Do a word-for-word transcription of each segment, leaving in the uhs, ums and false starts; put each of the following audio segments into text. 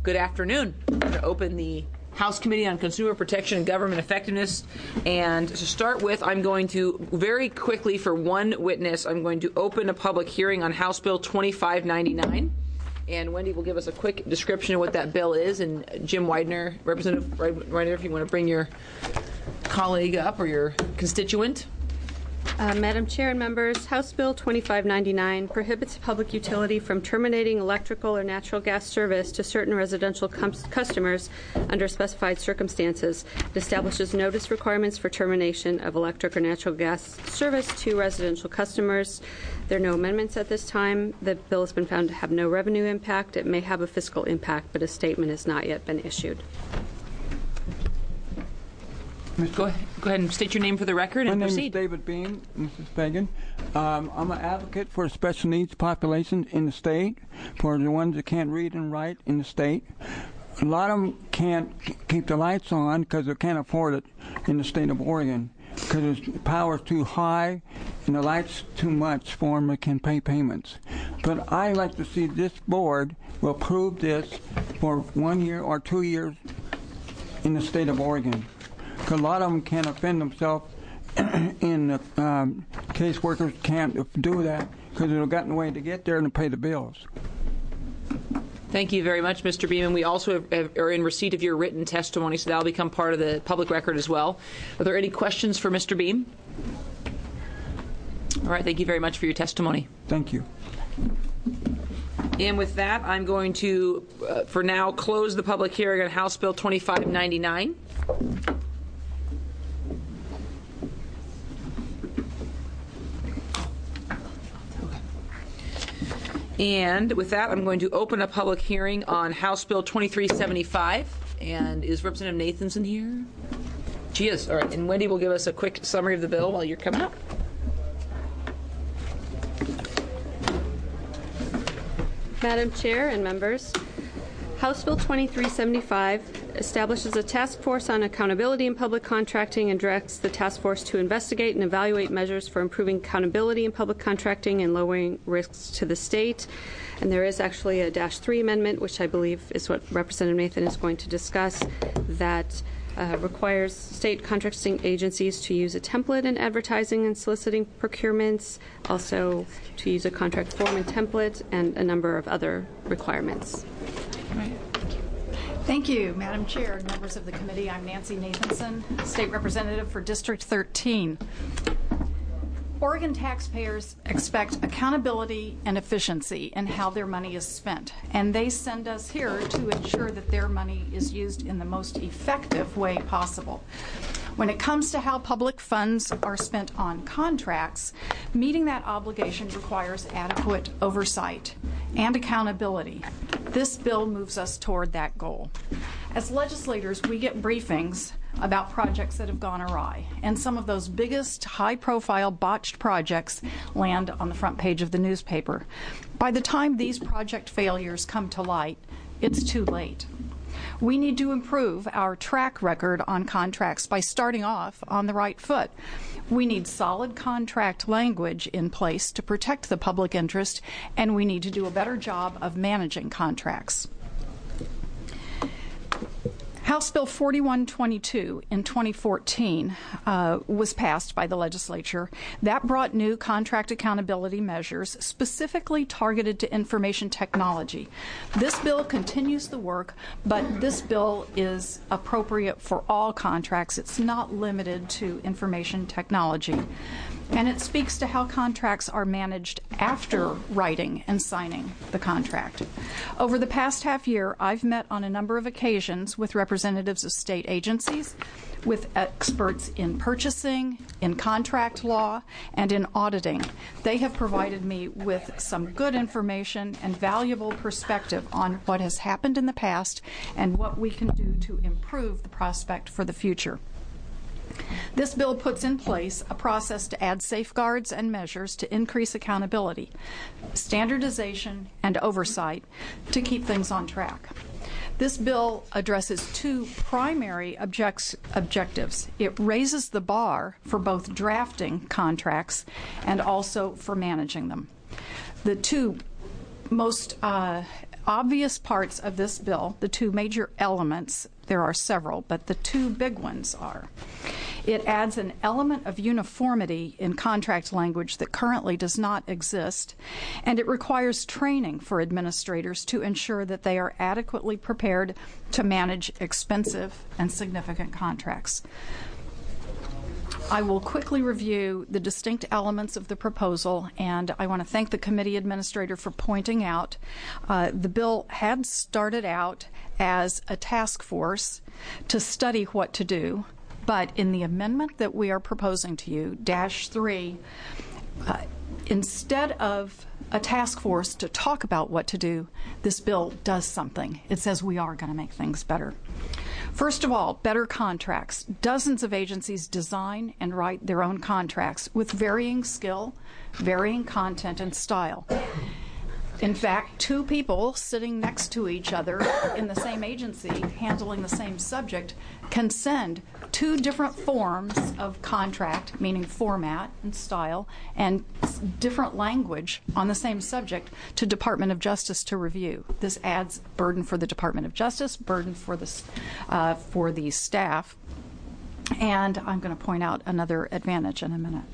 Good afternoon. I'm going to open the House Committee on Consumer Protection and Government Effectiveness. And to start with, I'm going to very quickly, for one witness, I'm going to open a public hearing on House Bill twenty-five ninety-nine. And Wendy will give us a quick description of what that bill is. And Jim Widener, Representative Widener, if you want to bring your colleague up or your constituent. Uh, Madam Chair and members, House Bill twenty-five ninety-nine prohibits a public utility from terminating electrical or natural gas service to certain residential com- customers under specified circumstances. It establishes notice requirements for termination of electric or natural gas service to residential customers. There are no amendments at this time. The bill has been found to have no revenue impact. It may have a fiscal impact, but a statement has not yet been issued. Go ahead, go ahead and state your name for the record and My proceed. My name is David Beam, Missus Fagan. Um, I'm an advocate for the special needs population in the state, for the ones that can't read and write in the state. A lot of them can't keep the lights on because they can't afford it in the state of Oregon because the power's too high and the light's too much for them that can pay payments. But I like to see this board will approve this for one year or two years in the state of Oregon. Because a lot of them can't offend themselves, and um, caseworkers can't do that because they've gotten a way to get there and pay the bills. Thank you very much, Mister Beeman. We also have, have, are in receipt of your written testimony, so that will become part of the public record as well. Are there any questions for Mister Beam? All right, thank you very much for your testimony. Thank you. And with that, I'm going to, uh, for now, close the public hearing on House Bill twenty-five ninety-nine. And with that, I'm going to open a public hearing on House Bill twenty-three seventy-five. And is Representative Nathanson here? She is. All right. And Wendy will give us a quick summary of the bill while you're coming up. Madam Chair and members, House Bill twenty-three seventy-five establishes a task force on accountability in public contracting and directs the task force to investigate and evaluate measures for improving accountability in public contracting and lowering risks to the state. And there is actually a dash three amendment, which I believe is what Representative Nathan is going to discuss, that uh, requires state contracting agencies to use a template in advertising and soliciting procurements, also to use a contract form and template, and a number of other requirements. Right. Thank you, Madam Chair and members of the committee. I'm Nancy Nathanson, State Representative for District thirteen. Oregon taxpayers expect accountability and efficiency in how their money is spent, and they send us here to ensure that their money is used in the most effective way possible. When it comes to how public funds are spent on contracts, meeting that obligation requires adequate oversight and accountability. This bill moves us toward that goal. As legislators, we get briefings about projects that have gone awry, and some of those biggest high-profile botched projects land on the front page of the newspaper. By the time these project failures come to light, it's too late. We need to improve our track record on contracts by starting off on the right foot. We need solid contract language in place to protect the public interest, and we need to do a better job of managing contracts. House Bill forty-one twenty-two in twenty fourteen uh, was passed by the legislature. That brought new contract accountability measures specifically targeted to information technology. This bill continues the work, but this bill is appropriate for all contracts. It's not limited to information technology. And it speaks to how contracts are managed after writing and signing the contract. Over the past half year, I've met on a number of occasions with representatives of state agencies, with experts in purchasing, in contract law, and in auditing. They have provided me with some good information and valuable perspective on what has happened in the past and what we can do to improve the prospect for the future. This bill puts in place a process to add safeguards and measures to increase accountability, standardization, and oversight to keep things on track. This bill addresses two primary objects, objectives. It raises the bar for both drafting contracts and also for managing them. The two most uh, obvious parts of this bill, the two major elements, there are several, but the two big ones are, it adds an element of uniformity in contract language that currently does not exist, and it requires training for administrators to ensure that they are adequately prepared to manage expensive and significant contracts. I will quickly review the distinct elements of the proposal, and I want to thank the committee administrator for pointing out uh, the bill had started out as a task force to study what to do, but in the amendment that we are proposing to you, dash three, uh, instead of a task force to talk about what to do, this bill does something. It says we are going to make things better. First of all, better contracts. Dozens of agencies design and write their own contracts with varying skill, varying content, and style. In fact, two people sitting next to each other in the same agency handling the same subject can send two different forms of contract, meaning format and style, and different language on the same subject to Department of Justice to review. This adds burden for the Department of Justice, burden for the, uh, for the staff, and I'm going to point out another advantage in a minute.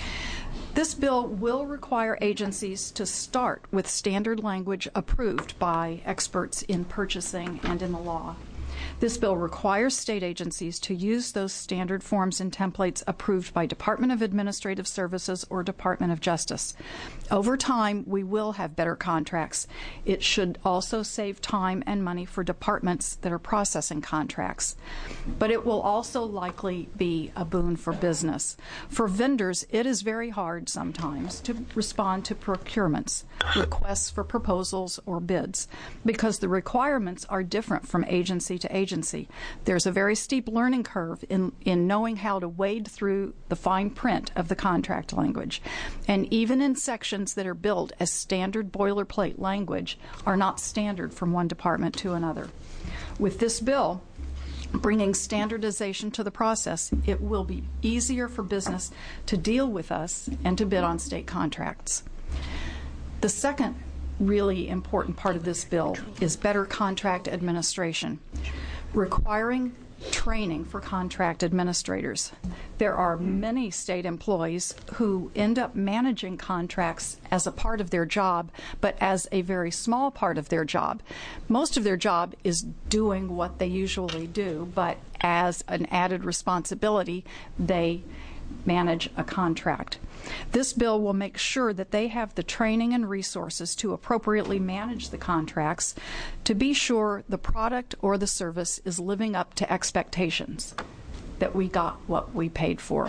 This bill will require agencies to start with standard language approved by experts in purchasing and in the law. This bill requires state agencies to use those standard forms and templates approved by Department of Administrative Services or Department of Justice. Over time, we will have better contracts. It should also save time and money for departments that are processing contracts. But it will also likely be a boon for business. For vendors, it is very hard sometimes to respond to procurements, requests for proposals, or bids, because the requirements are different from agency to agency. There's a very steep learning curve in, in knowing how to wade through the fine print of the contract language. And even in sections that are built as standard boilerplate language are not standard from one department to another. With this bill, bringing standardization to the process, it will be easier for business to deal with us and to bid on state contracts. The second really important part of this bill is better contract administration, requiring training for contract administrators. There are many state employees who end up managing contracts as a part of their job, but as a very small part of their job. Most of their job is doing what they usually do, but as an added responsibility, they manage a contract. This bill will make sure that they have the training and resources to appropriately manage the contracts to be sure the product or the service is living up to expectations, that we got what we paid for.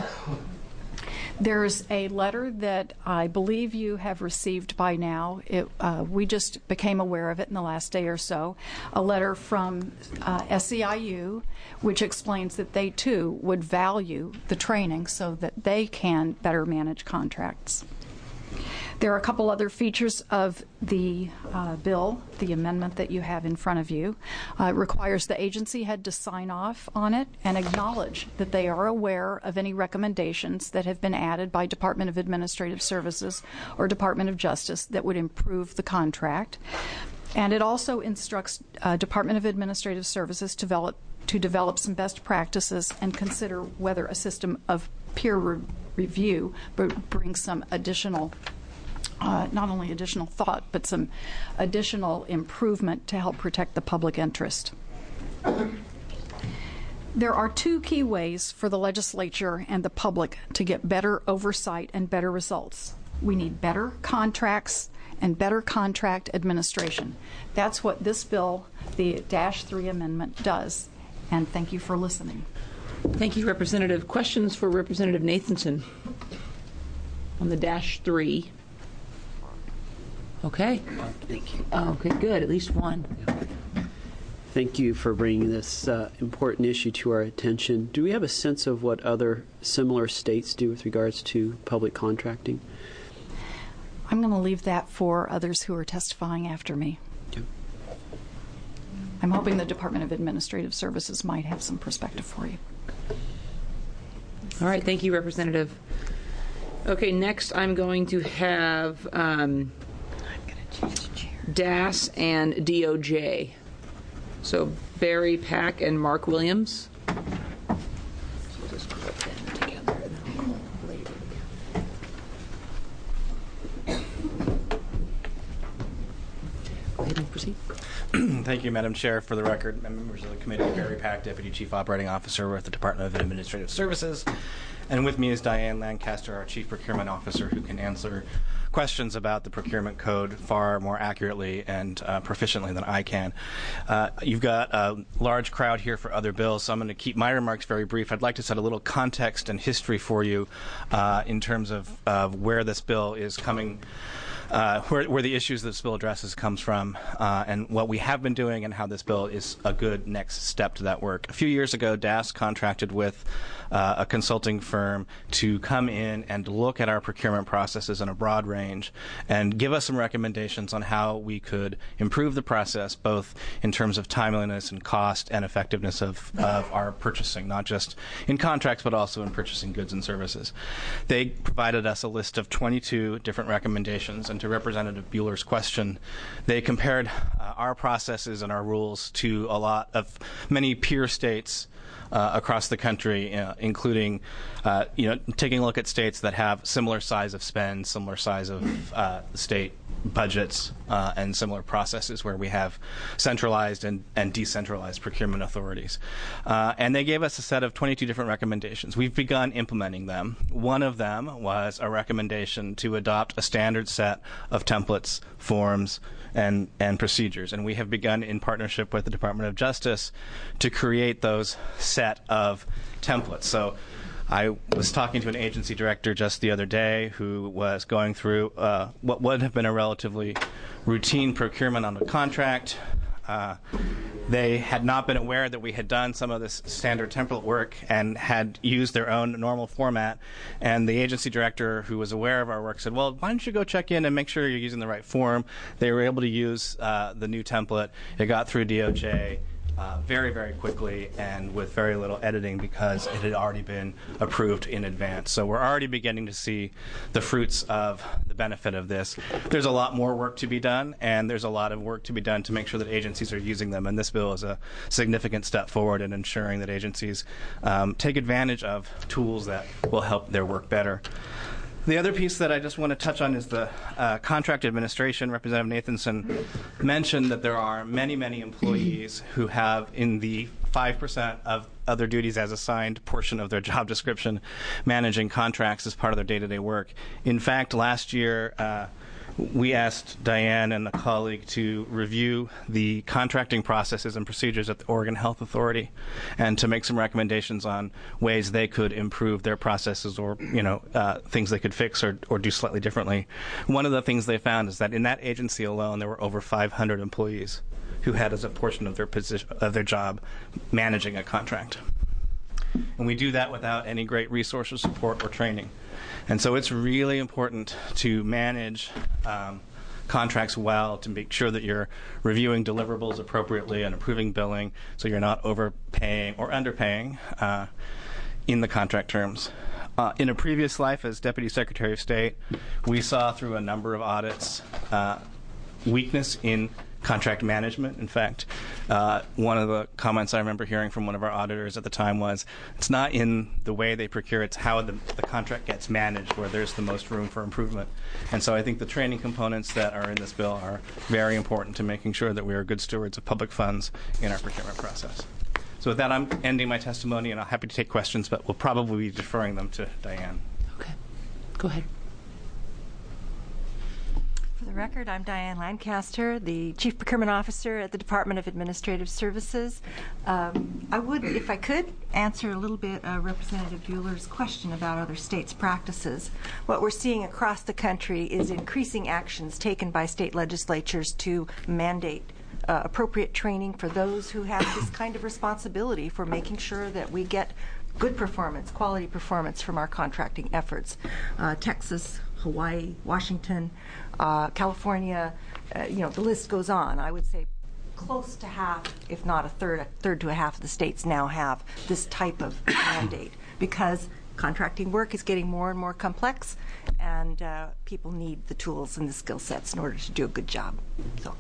There's a letter that I believe you have received by now. It, uh, we just became aware of it in the last day or so. A letter from uh, S E I U, which explains that they too would value the training so that they can better manage contracts. There are a couple other features of the uh, bill, the amendment that you have in front of you. Uh, it requires the agency head to sign off on it and acknowledge that they are aware of any recommendations that have been added by Department of Administrative Services or Department of Justice that would improve the contract. And it also instructs uh, Department of Administrative Services to develop, to develop some best practices and consider whether a system of peer re review but brings some additional Uh, not only additional thought, but some additional improvement to help protect the public interest. There are two key ways for the legislature and the public to get better oversight and better results. We need better contracts and better contract administration. That's what this bill, the Dash three amendment, does. And thank you for listening. Thank you, Representative. Questions for Representative Nathanson on the Dash three? Okay. Thank you. Oh, okay, good. At least one. Thank you for bringing this uh, important issue to our attention. Do we have a sense of what other similar states do with regards to public contracting? I'm going to leave that for others who are testifying after me. Okay. I'm hoping the Department of Administrative Services might have some perspective for you. All right. Thank you, Representative. Okay, next I'm going to have um, D A S, and D O J. So Barry Pack and Mark Williams. So we'll just put them together and then I'll call them later. Go ahead and proceed. Thank you, Madam Chair. For the record, members of the committee, Barry Pack, Deputy Chief Operating Officer with the Department of Administrative Services. And with me is Diane Lancaster, our Chief Procurement Officer, who can answer questions about the procurement code far more accurately and uh, proficiently than I can. Uh, you've got a large crowd here for other bills, so I'm going to keep my remarks very brief. I'd like to set a little context and history for you uh, in terms of, of where this bill is coming Uh, where, where the issues this bill addresses comes from, uh, and what we have been doing, and how this bill is a good next step to that work. A few years ago, D A S contracted with uh, a consulting firm to come in and look at our procurement processes in a broad range and give us some recommendations on how we could improve the process, both in terms of timeliness and cost and effectiveness of, of our purchasing, not just in contracts, but also in purchasing goods and services. They provided us a list of twenty-two different recommendations, and to Representative Bueller's question, they compared uh, our processes and our rules to a lot of many peer states uh, across the country, uh, including, uh, you know, taking a look at states that have similar size of spend, similar size of uh, state budgets, uh, and similar processes where we have centralized and, and decentralized procurement authorities. Uh, and they gave us a set of twenty-two different recommendations. We've begun implementing them. One of them was a recommendation to adopt a standard set of templates, forms, and, and procedures. And we have begun in partnership with the Department of Justice to create those set of templates. So I was talking to an agency director just the other day who was going through uh, what would have been a relatively routine procurement on a contract. Uh, they had not been aware that we had done some of this standard template work and had used their own normal format. And the agency director, who was aware of our work, said, well, why don't you go check in and make sure you're using the right form. They were able to use uh, the new template. It got through D O J. Uh, very, very quickly and with very little editing because it had already been approved in advance. So we're already beginning to see the fruits of the benefit of this. There's a lot more work to be done, and there's a lot of work to be done to make sure that agencies are using them. And this bill is a significant step forward in ensuring that agencies um, take advantage of tools that will help their work better. The other piece that I just want to touch on is the uh, contract administration. Representative Nathanson mentioned that there are many, many employees who have in the five percent of other duties as assigned portion of their job description managing contracts as part of their day-to-day work. In fact, last year, uh, we asked Diane and a colleague to review the contracting processes and procedures at the Oregon Health Authority and to make some recommendations on ways they could improve their processes or, you know, uh, things they could fix or, or do slightly differently. One of the things they found is that in that agency alone, there were over five hundred employees who had as a portion of their position, of their job managing a contract. And we do that without any great resources, support, or training. And so it's really important to manage um, contracts well, to make sure that you're reviewing deliverables appropriately and approving billing so you're not overpaying or underpaying uh, in the contract terms. Uh, in a previous life as Deputy Secretary of State, we saw through a number of audits uh, weakness in contract management. In fact, uh, one of the comments I remember hearing from one of our auditors at the time was, it's not in the way they procure, it's how the, the contract gets managed where there's the most room for improvement. And so I think the training components that are in this bill are very important to making sure that we are good stewards of public funds in our procurement process. So with that, I'm ending my testimony, and I'm happy to take questions, but we'll probably be deferring them to Diane. Okay. Go ahead. For the record, I'm Diane Lancaster, the Chief Procurement Officer at the Department of Administrative Services. Um, I would, if I could, answer a little bit uh, Representative Bueller's question about other states' practices. What we're seeing across the country is increasing actions taken by state legislatures to mandate uh, appropriate training for those who have this kind of responsibility for making sure that we get good performance, quality performance from our contracting efforts. Uh, Texas, Hawaii, Washington, uh, California, uh, you know, the list goes on. I would say close to half, if not a third, a third to a half of the states now have this type of mandate because contracting work is getting more and more complex, and uh, people need the tools and the skill sets in order to do a good job. So,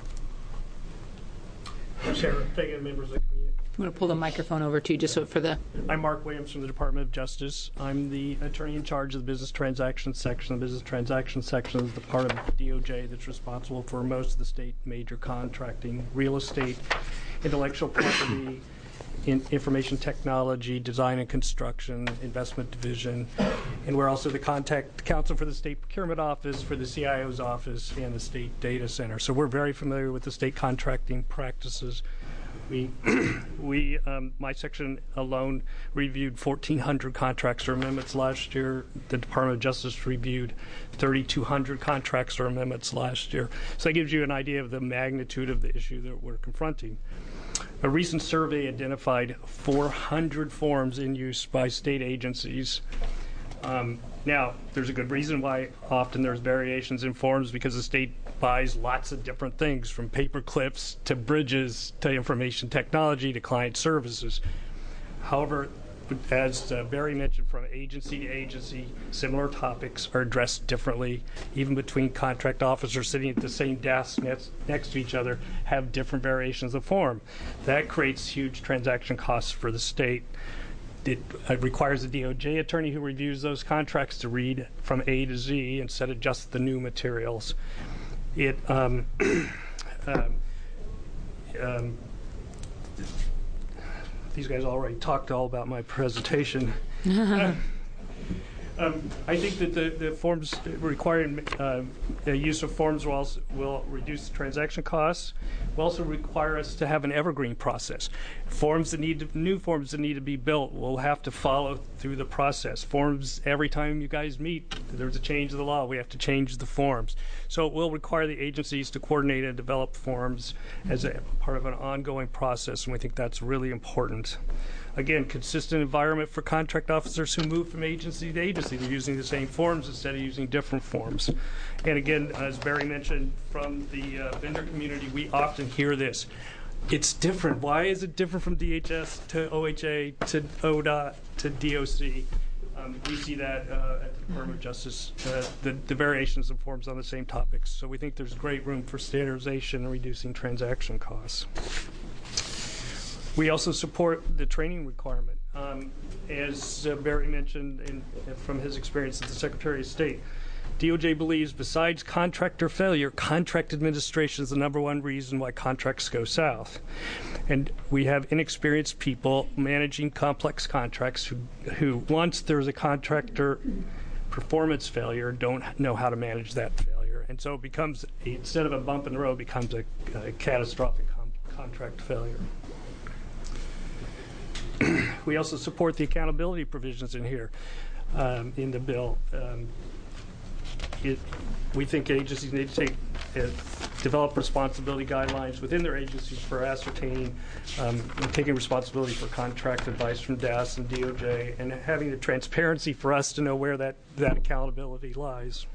Chair, Fagan, members of the committee. I'm going to pull the microphone over to you just so for the. I'm Mark Williams from the Department of Justice. I'm the attorney in charge of the business transactions section. The business transactions section is the part of D O J that's responsible for most of the state major contracting, real estate, intellectual property, in information technology, design and construction, investment division, and we're also the contact counsel for the state procurement office, for the C I O's office, and the state data center. So we're very familiar with the state contracting practices. We, we, um, my section alone reviewed fourteen hundred contracts or amendments last year. The Department of Justice reviewed thirty-two hundred contracts or amendments last year. So that gives you an idea of the magnitude of the issue that we're confronting. A recent survey identified four hundred forms in use by state agencies. Um, now, there's a good reason why often there's variations in forms, because the state buys lots of different things, from paper clips to bridges to information technology to client services. However, as uh, Barry mentioned, from agency to agency, similar topics are addressed differently. Even between contract officers sitting at the same desk next, next to each other have different variations of form. That creates huge transaction costs for the state. It uh, requires a D O J attorney who reviews those contracts to read from A to Z instead of just the new materials. It um, um, um, these guys already talked all about my presentation. uh, um, I think that the, the forms requiring uh, the use of forms will, also, will reduce transaction costs. Will also require us to have an evergreen process. Forms that need to, new forms that need to be built will have to follow through the process. Forms, every time you guys meet, there's a change of the law. We have to change the forms. So it will require the agencies to coordinate and develop forms as a part of an ongoing process, and we think that's really important. Again, consistent environment for contract officers who move from agency to agency. They're using the same forms instead of using different forms. And again, as Barry mentioned, from the uh, vendor community, we often hear this. It's different. Why is it different from D H S to O H A to O D O T to D O C? Um, we see that uh, at the Department of Justice, uh, the, the variations of forms on the same topics. So we think there's great room for standardization and reducing transaction costs. We also support the training requirement. Um, as uh, Barry mentioned in, from his experience as the Secretary of State, D O J believes besides contractor failure, contract administration is the number one reason why contracts go south. And we have inexperienced people managing complex contracts who, who once there's a contractor performance failure, don't know how to manage that failure. And so it becomes, a, instead of a bump in the road, becomes a, a catastrophic com- contract failure. We also support the accountability provisions in here, um, in the bill. Um, it, we think agencies need to take, uh, develop responsibility guidelines within their agencies for ascertaining um, and taking responsibility for contract advice from D A S and D O J, and having the transparency for us to know where that, that accountability lies.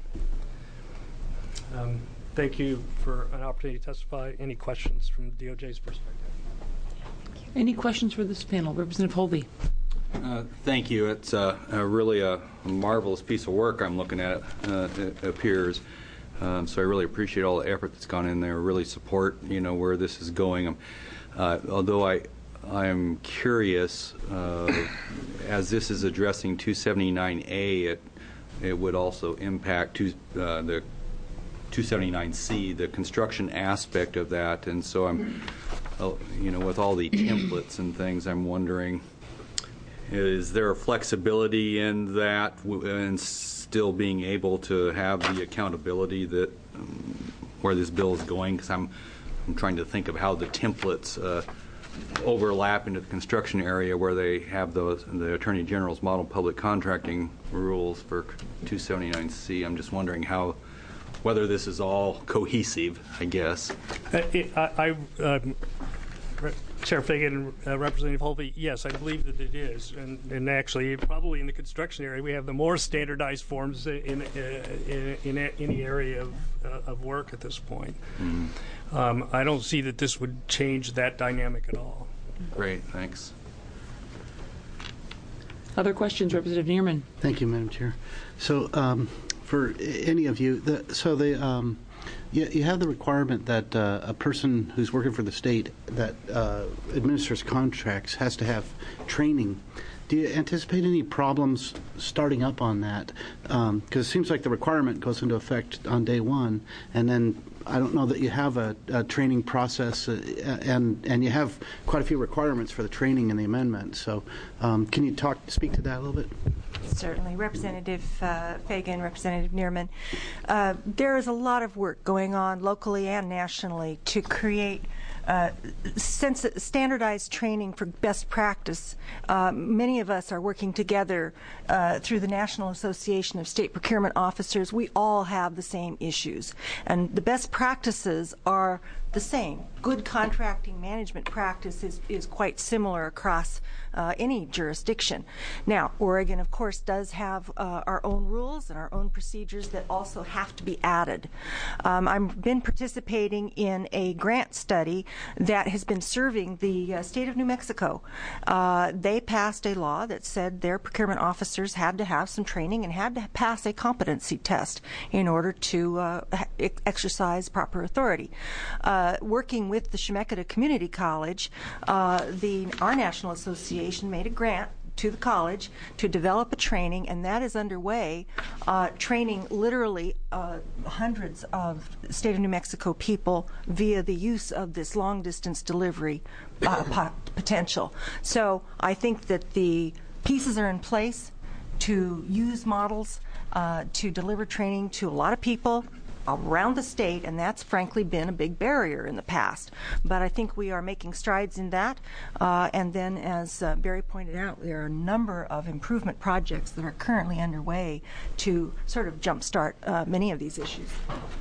Um, thank you for an opportunity to testify. Any questions from D O J's perspective? Any questions for this panel? Representative Holvey. Uh, thank you. It's uh, uh, really a marvelous piece of work I'm looking at, uh, it appears. Um, so I really appreciate all the effort that's gone in there, really support, you know, where this is going. Um, uh, although I, I'm curious, uh, as this is addressing two seventy-nine A, it, it would also impact two, uh, the two seventy-nine C, the construction aspect of that. And so I'm, uh, you know, with all the templates and things, I'm wondering, is there a flexibility in that and still being able to have the accountability that um, where this bill is going? Because I'm, I'm trying to think of how the templates uh, overlap into the construction area where they have those the Attorney General's model public contracting rules for two seventy-nine C. I'm just wondering how, whether this is all cohesive, I guess. Uh, it, I, I um, Chair Fagan and uh, Representative Holvey, yes, I believe that it is, and, and actually, probably in the construction area, we have the more standardized forms in uh, in, in any area of uh, of work at this point. Mm-hmm. um, I don't see that this would change that dynamic at all. Great, thanks. Other questions, Representative Neerman? Thank you, Madam Chair. So, um, for any of you, the, so the um, you, you have the requirement that uh, a person who's working for the state that uh, administers contracts has to have training. Do you anticipate any problems starting up on that? Because um, it seems like the requirement goes into effect on day one, and then I don't know that you have a, a training process, uh, and and you have quite a few requirements for the training in the amendment. So, um, can you talk, speak to that a little bit? Certainly, Representative uh, Fagan, Representative Neerman. Uh, there is a lot of work going on locally and nationally to create Uh, since standardized training for best practice. Uh, many of us are working together uh, through the National Association of State Procurement Officers. We all have the same issues, and the best practices are the same. Good contracting management practice is, is quite similar across uh, any jurisdiction. Now, Oregon, of course, does have uh, our own rules and our own procedures that also have to be added. Um, I've been participating in a grant study that has been serving the uh, state of New Mexico. Uh, they passed a law that said their procurement officers had to have some training and had to pass a competency test in order to uh, exercise proper authority. Uh, working with the Chemeketa Community College, uh, the our National Association made a grant to the college to develop a training, and that is underway, uh, training literally uh, hundreds of state of New Mexico people via the use of this long-distance delivery uh, po- potential. So I think that the pieces are in place to use models uh, to deliver training to a lot of people around the state, and that's frankly been a big barrier in the past. But I think we are making strides in that. Uh, and then, as uh, Barry pointed out, there are a number of improvement projects that are currently underway to sort of jumpstart uh, many of these issues.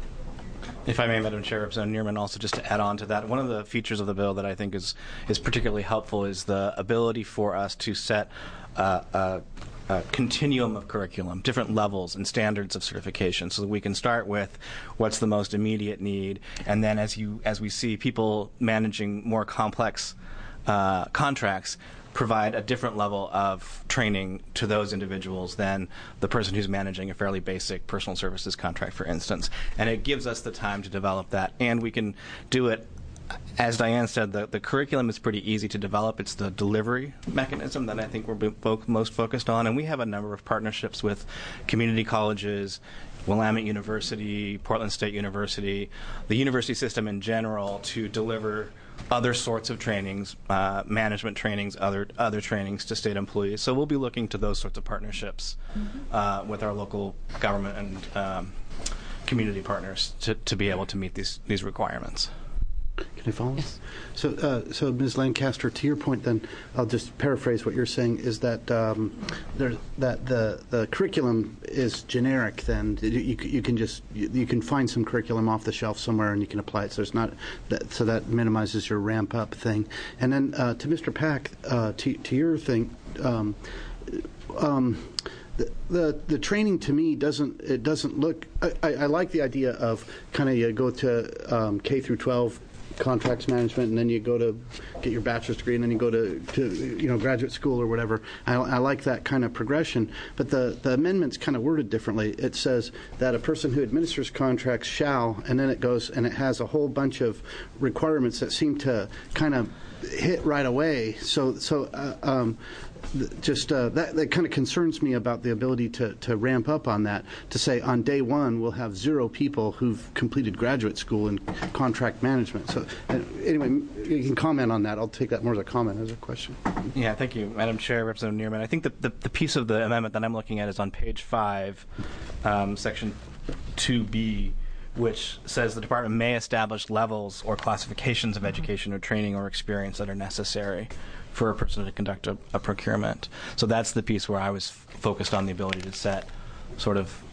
If I may, Madam Chair, Representative Neerman, also just to add on to that, one of the features of the bill that I think is, is particularly helpful is the ability for us to set uh, uh, Uh, continuum of curriculum, different levels and standards of certification, so that we can start with what's the most immediate need, and then as you as we see people managing more complex uh, contracts, provide a different level of training to those individuals than the person who's managing a fairly basic personal services contract, for instance. And it gives us the time to develop that, and we can do it. As Diane said, the, the curriculum is pretty easy to develop. It's the delivery mechanism that I think we're bo- most focused on. And we have a number of partnerships with community colleges, Willamette University, Portland State University, the university system in general, to deliver other sorts of trainings, uh, management trainings, other other trainings to state employees. So we'll be looking to those sorts of partnerships uh, with our local government and um, community partners to, to be able to meet these, these requirements. Can I follow? Yes. So, uh, so Miz Lancaster, to your point, then I'll just paraphrase what you're saying: is that um, there, that the the curriculum is generic. Then you, you, you can just you, you can find some curriculum off the shelf somewhere and you can apply it. So it's not that, so that minimizes your ramp up thing. And then uh, to Mister Pack, uh, to to your thing. Um, um, The, the the training to me doesn't it doesn't look I, I, I like the idea of kind of you go to um, K through twelve contracts management, and then you go to get your bachelor's degree, and then you go to, to you know graduate school or whatever. I, I like that kind of progression, but the, the amendment's kind of worded differently. It says that a person who administers contracts shall, and then it goes and it has a whole bunch of requirements that seem to kind of hit right away. So so uh, um, just uh, that that kind of concerns me about the ability to, to ramp up on that, to say on day one we'll have zero people who've completed graduate school in contract management. So uh, anyway, you can comment on that. I'll take that more as a comment as a question. Yeah, thank you, Madam Chair, Representative Neerman. I think the, the, the piece of the amendment that I'm looking at is on page five, um, section two B, which says the department may establish levels or classifications of education or training or experience that are necessary for a person to conduct a, a procurement. So that's the piece where I was f- focused on the ability to set sort of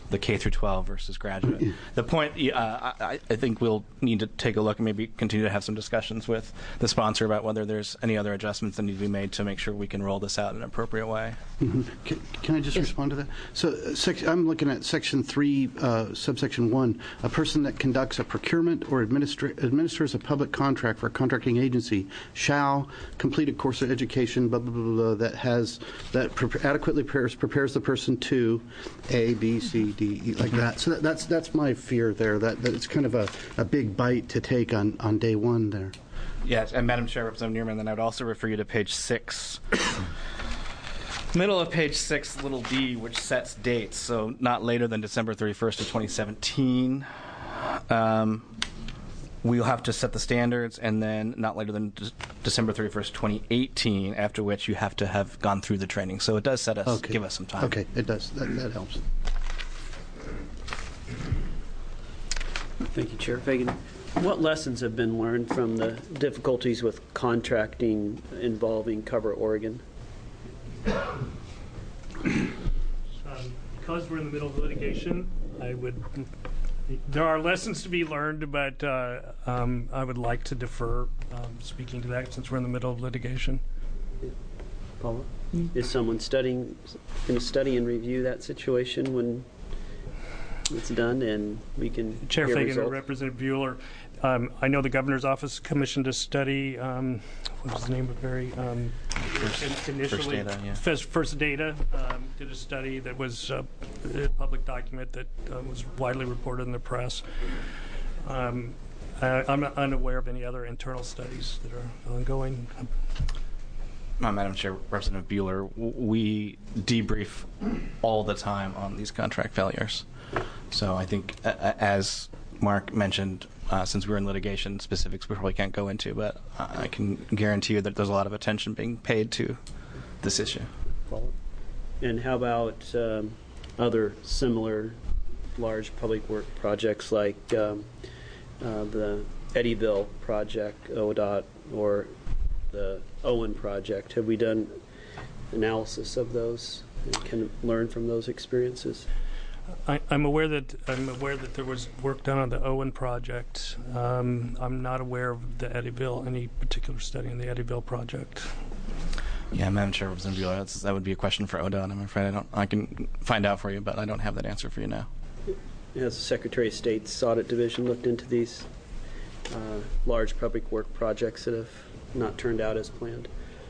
the K through twelve versus graduate. The point, uh, I, I think we'll need to take a look and maybe continue to have some discussions with the sponsor about whether there's any other adjustments that need to be made to make sure we can roll this out in an appropriate way. Mm-hmm. Can, can I just yes. respond to that? So uh, sec- I'm looking at section three, uh, subsection one. A person that conducts a procurement or administra- administers a public contract for a contracting agency shall complete a course of education, blah, blah, blah, blah, that has, that pre- adequately prepares, prepares the person to A, B, C, D, E, like that. So that, that's that's my fear there, that, that it's kind of a, a big bite to take on, on day one there. Yes, and Madam Chair, Representative Neerman, then I would also refer you to page six. Middle of page six, little d, which sets dates, so not later than December thirty-first of twenty seventeen. Um, we'll have to set the standards, and then not later than de- December thirty-first, twenty eighteen, after which you have to have gone through the training. So it does set us, okay. give us some time. Okay, it does. That, that helps. Thank you, Chair Fagan. What lessons have been learned from the difficulties with contracting involving Cover Oregon? Um, because we're in the middle of litigation, I would. There are lessons to be learned, but uh, um, I would like to defer um, speaking to that since we're in the middle of litigation. Paula, mm-hmm. Is someone studying, going to study and review that situation when it's done, and we can Chair hear Fagan results? and Representative Bueller, um, I know the governor's office commissioned a study. Um, what was the name of very um, first, initially first data? Yeah. First, first data um, did a study that was uh, a public document that uh, was widely reported in the press. Um, I, I'm unaware of any other internal studies that are ongoing. Uh, Madam Chair, Representative Bueller, w- we debrief all the time on these contract failures. So I think, uh, as Mark mentioned, uh, since we're in litigation, specifics we probably can't go into, but uh, I can guarantee you that there's a lot of attention being paid to this issue. And how about um, other similar large public work projects like um, uh, the Eddyville project, O D O T, or the Owen project? Have we done analysis of those and can learn from those experiences? I, I'm aware that I'm aware that there was work done on the Owen project. Um, I'm not aware of the Eddyville, any particular study on the Eddyville project. Yeah, Madam Chair, Representative Bueller, that's, that would be a question for O D O T. I'm afraid I don't. I can find out for you, but I don't have that answer for you now. Has the Secretary of State's Audit Division looked into these uh, large public work projects that have not turned out as planned?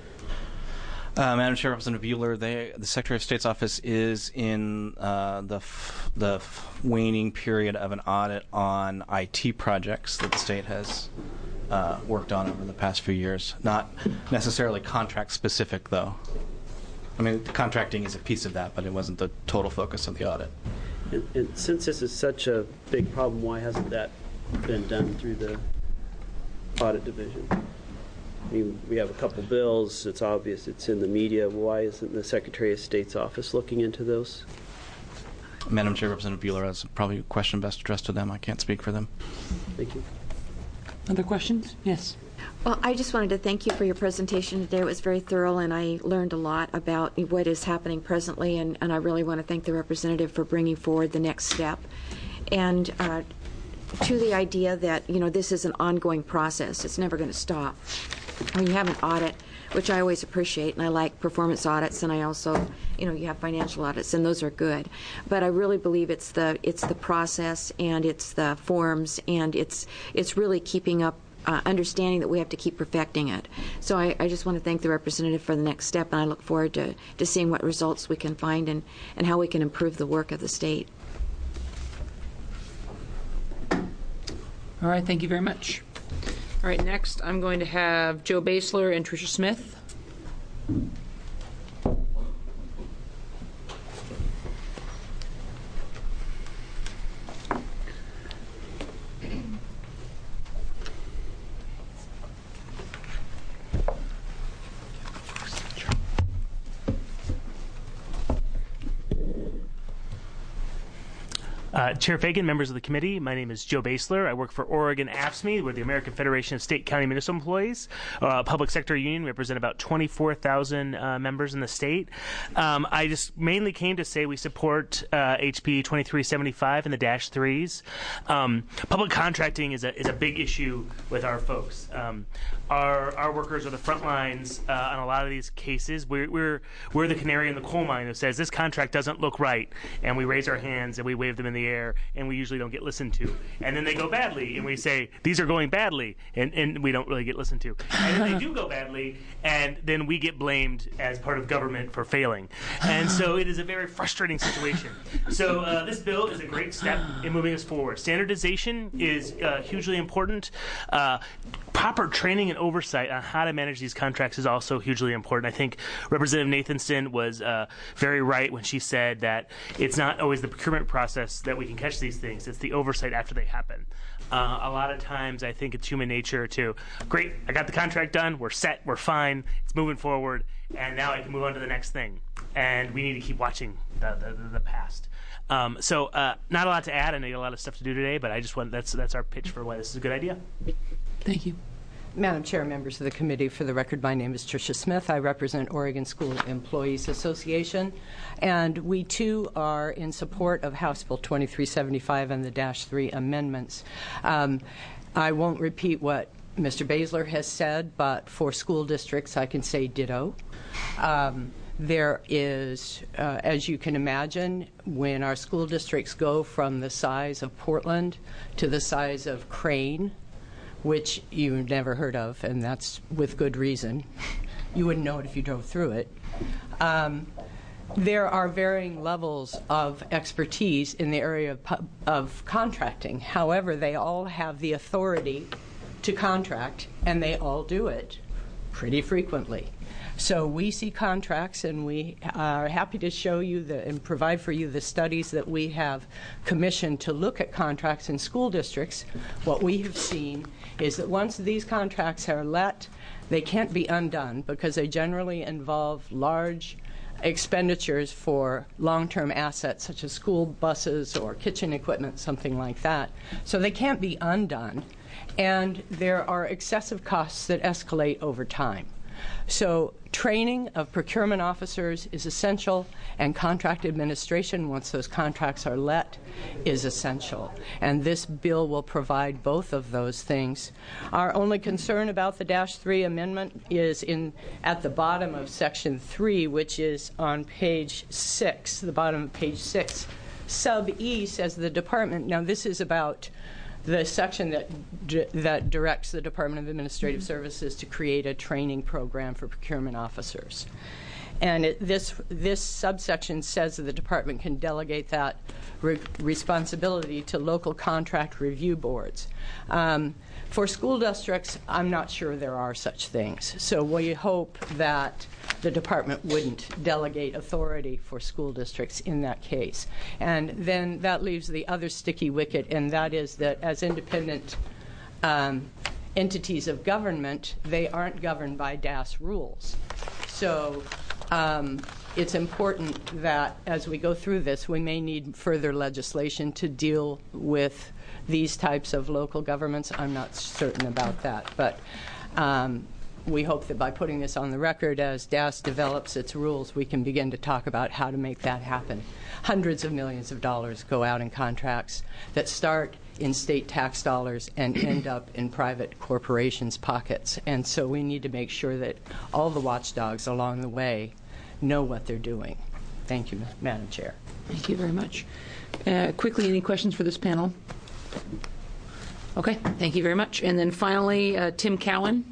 Uh, Madam Chair, Representative Bueller, they, the Secretary of State's office is in uh, the f- the f- waning period of an audit on I T projects that the state has uh, worked on over the past few years. Not necessarily contract specific, though. I mean, contracting is a piece of that, but it wasn't the total focus of the audit. And, and since this is such a big problem, why hasn't that been done through the Audit Division? I mean, we have a couple bills. It's obvious. It's in the media. Why isn't the Secretary of State's office looking into those? Madam Chair, Representative Bueller, that's probably a question best addressed to them. I can't speak for them. Thank you. Other questions? Yes. Well, I just wanted to thank you for your presentation today. It was very thorough, and I learned a lot about what is happening presently, and, and I really want to thank the representative for bringing forward the next step. And uh, to the idea that, you know, this is an ongoing process. It's never going to stop. When you have an audit, which I always appreciate, and I like performance audits, and I also, you know, you have financial audits, and those are good. But I really believe it's the it's the process, and it's the forms, and it's it's really keeping up, uh, understanding that we have to keep perfecting it. So I, I just want to thank the representative for the next step, and I look forward to, to seeing what results we can find and, and how we can improve the work of the state. All right, thank you very much. All right, next I'm going to have Joe Basler and Tricia Smith. Uh, Chair Fagan, members of the committee, my name is Joe Basler. I work for Oregon A F S M E. We're the American Federation of State, County, Municipal Employees, uh, public sector union. We represent about twenty-four thousand uh, members in the state. Um, I just mainly came to say we support uh, H B twenty-three seventy-five and the dash threes. Um, public contracting is a is a big issue with our folks. Um, our our workers are the front lines uh, on a lot of these cases. We're we're we're the canary in the coal mine who says this contract doesn't look right, and we raise our hands and we wave them in the air, and we usually don't get listened to. And then they go badly, and we say these are going badly, and, and we don't really get listened to. And then they do go badly, and then we get blamed as part of government for failing. And so it is a very frustrating situation. So uh, this bill is a great step in moving us forward. Standardization is uh, hugely important. Uh, proper training and oversight on how to manage these contracts is also hugely important. I think Representative Nathanson was uh, very right when she said that it's not always the procurement process that we can catch these things. It's the oversight after they happen. Uh, a lot of times I think it's human nature to, great, I got the contract done, we're set, we're fine, it's moving forward, and now I can move on to the next thing. And we need to keep watching the, the, the past. Um, so uh, not a lot to add. I know you got a lot of stuff to do today, but I just want, that's, that's our pitch for why this is a good idea. Thank you. Madam Chair, members of the committee, for the record, my name is Tricia Smith. I represent Oregon School Employees Association, and we too are in support of House Bill twenty-three seventy-five and the dash three amendments. Um, I won't repeat what Mister Basler has said, but for school districts, I can say ditto. Um, There is, uh, as you can imagine, when our school districts go from the size of Portland to the size of Crane, which you've never heard of, and that's with good reason. You wouldn't know it if you drove through it. Um, there are varying levels of expertise in the area of, pub- of contracting. However, they all have the authority to contract, and they all do it pretty frequently. So we see contracts, and we are happy to show you the, and provide for you the studies that we have commissioned to look at contracts in school districts. What we have seen is that once these contracts are let, they can't be undone because they generally involve large expenditures for long-term assets such as school buses or kitchen equipment, something like that. So they can't be undone, and there are excessive costs that escalate over time. So training of procurement officers is essential, and contract administration, once those contracts are let, is essential. And this bill will provide both of those things. Our only concern about the dash three amendment is in at the bottom of section three, which is on page six, the bottom of page six. Sub E says the department, now this is about the section that d- that directs the Department of Administrative Services to create a training program for procurement officers. And it, this this subsection says that the department can delegate that re- responsibility to local contract review boards. Um, for school districts, I'm not sure there are such things. So we hope that the department wouldn't delegate authority for school districts in that case. And then that leaves the other sticky wicket, and that is that as independent um, entities of government, they aren't governed by D A S rules. So um, it's important that as we go through this, we may need further legislation to deal with these types of local governments. I'm not certain about that, but um, we hope that by putting this on the record, as D A S develops its rules, we can begin to talk about how to make that happen. Hundreds of millions of dollars go out in contracts that start in state tax dollars and end up in private corporations' pockets. And so we need to make sure that all the watchdogs along the way know what they're doing. Thank you, Madam Chair. Thank you very much. Uh, quickly, any questions for this panel? Okay, thank you very much. And then finally, uh, Tim Cowan.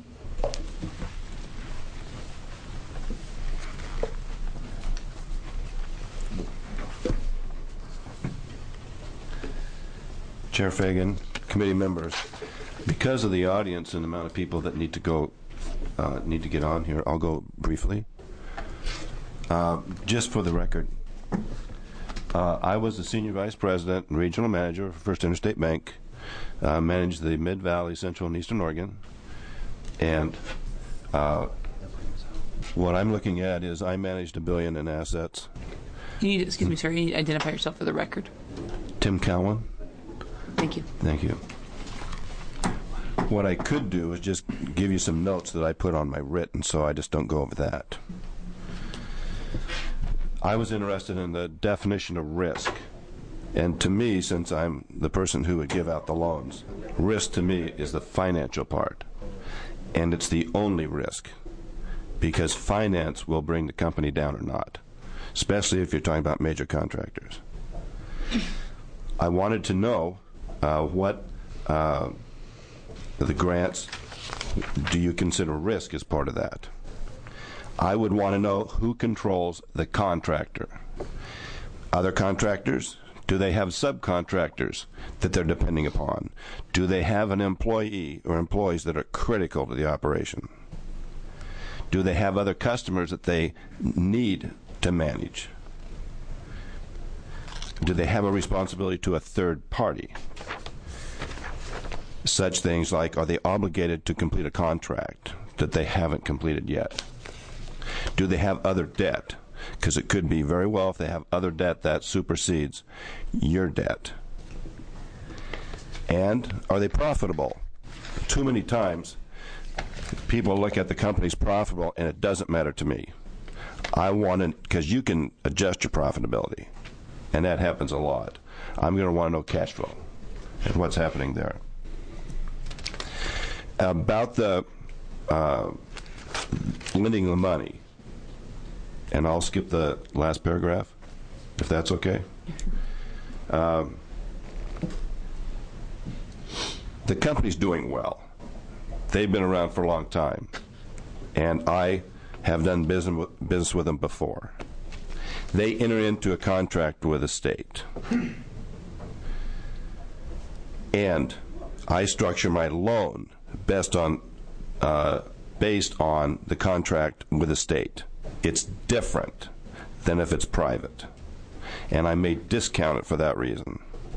Chair Fagan, committee members, because of the audience and the amount of people that need to go, uh, need to get on here, I'll go briefly. Uh, just for the record, uh, I was the senior vice president and regional manager for First Interstate Bank, uh, managed the Mid-Valley, Central and Eastern Oregon, and uh, what I'm looking at is I managed a billion in assets. You need to, excuse me, sir, you need to identify yourself for the record. Tim Cowan. Thank you. Thank you. What I could do is just give you some notes that I put on my written, so I just don't go over that. I was interested in the definition of risk. And to me, since I'm the person who would give out the loans, risk to me is the financial part. And it's the only risk, because finance will bring the company down or not, especially if you're talking about major contractors. I wanted to know uh, what uh, the grants, do you consider risk as part of that? I would want to know who controls the contractor. Other contractors? Do they have subcontractors that they're depending upon? Do they have an employee or employees that are critical to the operation? Do they have other customers that they need to manage? Do they have a responsibility to a third party? Such things like, are they obligated to complete a contract that they haven't completed yet? Do they have other debt? Because it could be very well if they have other debt that supersedes your debt. And are they profitable? Too many times people look at the company's profitable and it doesn't matter to me. I want to, because you can adjust your profitability, and that happens a lot. I'm going to want to know cash flow and what's happening there. About the uh, lending the money, and I'll skip the last paragraph, if that's okay. Um, the company's doing well. They've been around for a long time, and I have done business with, business with them before. They enter into a contract with the state, and I structure my loan based on uh, based on the contract with the state. It's different than if it's private, and I may discount it for that reason.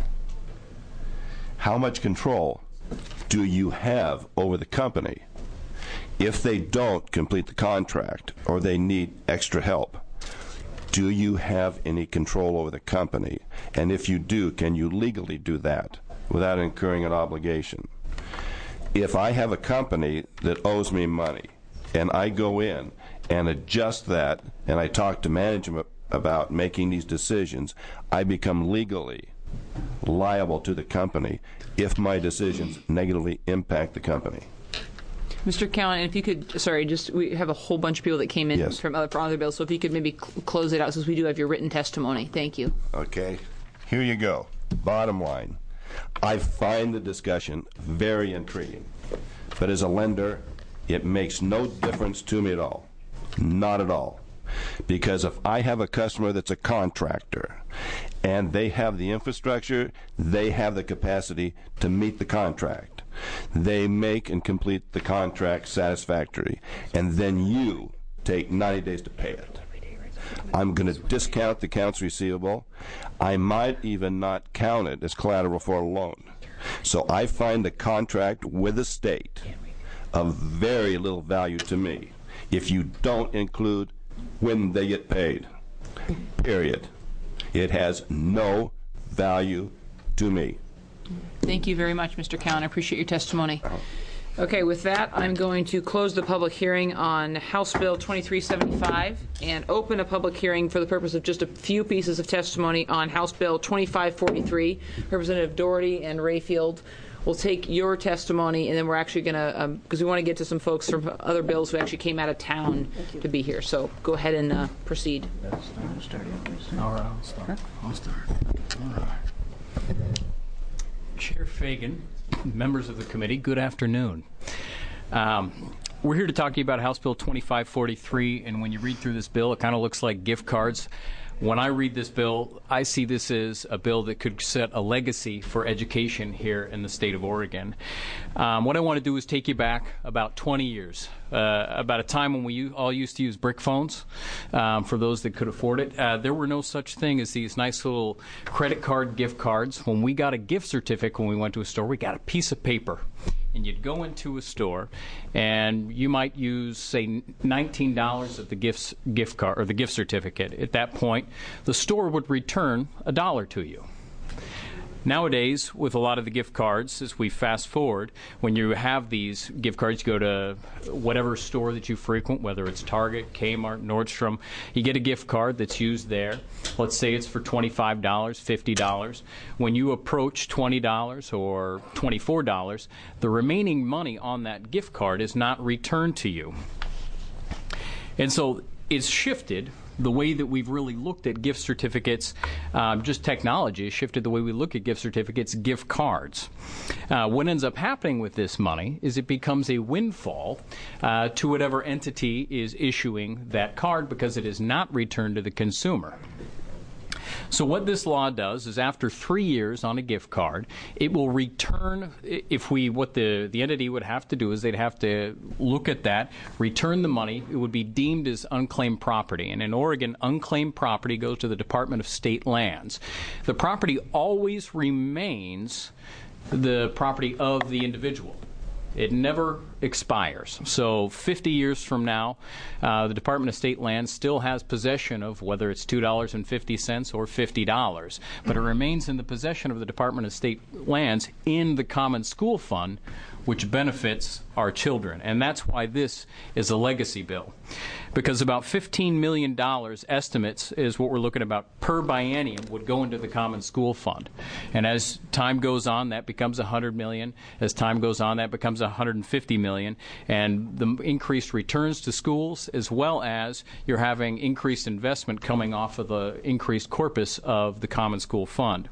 How much control do you have over the company if they don't complete the contract or they need extra help? Do you have any control over the company? And if you do, can you legally do that without incurring an obligation? If I have a company that owes me money and I go in and adjust that, and I talk to management about making these decisions, I become legally liable to the company if my decisions negatively impact the company. Mister Cowan, if you could, sorry, just we have a whole bunch of people that came in yes. from other, from other bills, so if you could maybe cl- close it out since we do have your written testimony. Thank you. Okay. Here you go. Bottom line. I find the discussion very intriguing, but as a lender, it makes no difference to me at all. Not at all. Because if I have a customer that's a contractor and they have the infrastructure, they have the capacity to meet the contract. They make and complete the contract satisfactory, and then you take ninety days to pay it. I'm going to discount the accounts receivable. I might even not count it as collateral for a loan. So I find the contract with the state of very little value to me if you don't include when they get paid. Period. It has no value to me. Thank you very much, Mister Cowan. I appreciate your testimony. Okay, with that, I'm going to close the public hearing on House Bill twenty-three seventy-five and open a public hearing for the purpose of just a few pieces of testimony on House Bill twenty-five forty-three. Representative Doherty and Rayfield will take your testimony, and then we're actually going to, because um, we want to get to some folks from other bills who actually came out of town to be here. So go ahead and uh, proceed. All right, I'll start. I'll start. All right. Chair Fagan, members of the committee, good afternoon. Um, we're here to talk to you about House Bill twenty-five forty-three, and when you read through this bill, it kind of looks like gift cards. When I read this bill, I see this as a bill that could set a legacy for education here in the state of Oregon. Um, what I want to do is take you back about twenty years, uh, about a time when we u- all used to use brick phones, um, for those that could afford it. Uh, there were no such thing as these nice little credit card gift cards. When we got a gift certificate when we went to a store, we got a piece of paper. And you'd go into a store, and you might use, say, nineteen dollars of the gifts, gift card or the gift certificate. At that point, the store would return a dollar to you. Nowadays, with a lot of the gift cards, as we fast forward, when you have these gift cards, you go to whatever store that you frequent, whether it's Target, Kmart, Nordstrom, you get a gift card that's used there. Let's say it's for twenty-five dollars, fifty dollars. When you approach twenty dollars or twenty-four dollars, the remaining money on that gift card is not returned to you. And so it's shifted. The way that we've really looked at gift certificates, um, just technology has shifted the way we look at gift certificates, gift cards. Uh, what ends up happening with this money is it becomes a windfall uh, to whatever entity is issuing that card because it is not returned to the consumer. So what this law does is after three years on a gift card, it will return, if we, what the, the entity would have to do is they'd have to look at that, return the money. It would be deemed as unclaimed property. And in Oregon, unclaimed property goes to the Department of State Lands. The property always remains the property of the individual. It never expires. So fifty years from now, uh, the Department of State Lands still has possession of whether it's two dollars and fifty cents or fifty dollars, but it remains in the possession of the Department of State Lands in the Common School Fund, which benefits our children. And that's why this is a legacy bill. Because about fifteen million dollars estimates is what we're looking about per biennium would go into the Common School Fund. And as time goes on, that becomes one hundred million dollars. As time goes on, that becomes one hundred fifty million dollars. And the increased returns to schools, as well as you're having increased investment coming off of the increased corpus of the Common School Fund.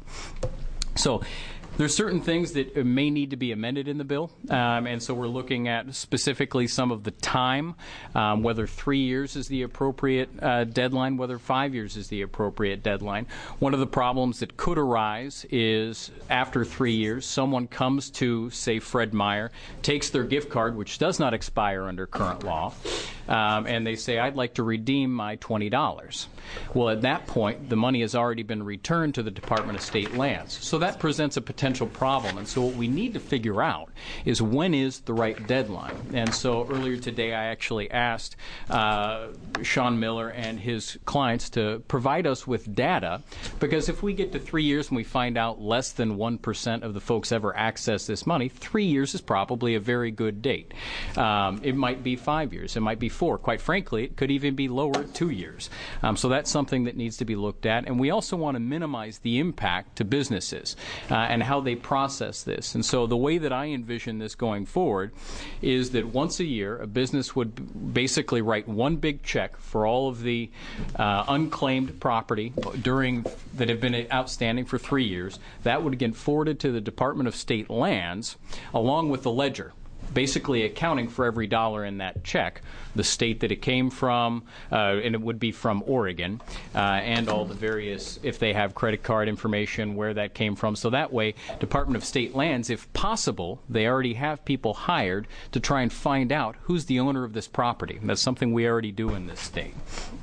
So there's certain things that may need to be amended in the bill, um, and so we're looking at specifically some of the time, um, whether three years is the appropriate uh, deadline, whether five years is the appropriate deadline. One of the problems that could arise is after three years, someone comes to, say, Fred Meyer, takes their gift card, which does not expire under current law, um, and they say, I'd like to redeem my twenty dollars. Well, at that point, the money has already been returned to the Department of State Lands. So that presents a potential problem. And so what we need to figure out is when is the right deadline. And so earlier today, I actually asked uh, Sean Miller and his clients to provide us with data, because if we get to three years and we find out less than one percent of the folks ever access this money, three years is probably a very good date. Um, it might be five years. It might be four. Quite frankly, it could even be lower at two years. Um, so that's something that needs to be looked at. And we also want to minimize the impact to businesses uh, and how they process this. And so the way that I envision this going forward is that once a year, a business would basically write one big check for all of the uh, unclaimed property during that have been outstanding for three years. That would get forwarded to the Department of State Lands along with the ledger, basically accounting for every dollar in that check, the state that it came from, uh, and it would be from Oregon, uh, and all the various, if they have credit card information, where that came from. So that way, Department of State Lands, if possible, they already have people hired to try and find out who's the owner of this property. That's something we already do in this state.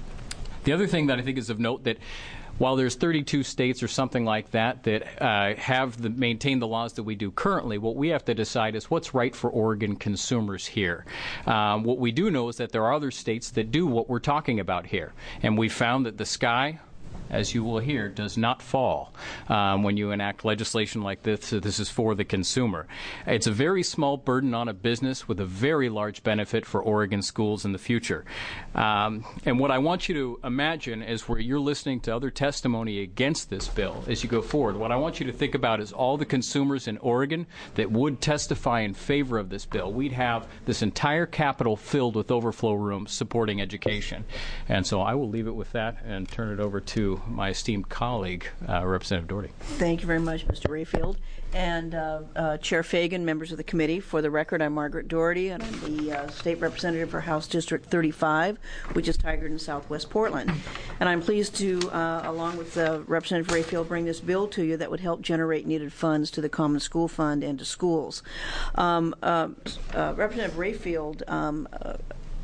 The other thing that I think is of note, that while there's thirty-two states or something like that that uh, have the, maintained the laws that we do currently, what we have to decide is what's right for Oregon consumers here. Um, what we do know is that there are other states that do what we're talking about here. And we found that the sky, as you will hear, does not fall um, when you enact legislation like this. So this is for the consumer. It's a very small burden on a business with a very large benefit for Oregon schools in the future. Um, and what I want you to imagine is where you're listening to other testimony against this bill as you go forward, what I want you to think about is all the consumers in Oregon that would testify in favor of this bill. We'd have this entire Capitol filled with overflow rooms supporting education. And so I will leave it with that and turn it over to my esteemed colleague, uh, Representative Doherty. Thank you very much, Mister Rayfield. And uh, uh, Chair Fagan, members of the committee, for the record, I'm Margaret Doherty, and I'm the uh, state representative for House District thirty-five, which is Tigard in Southwest Portland. And I'm pleased to, uh, along with uh, Representative Rayfield, bring this bill to you that would help generate needed funds to the Common School Fund and to schools. Um, uh, uh, Representative Rayfield um, uh,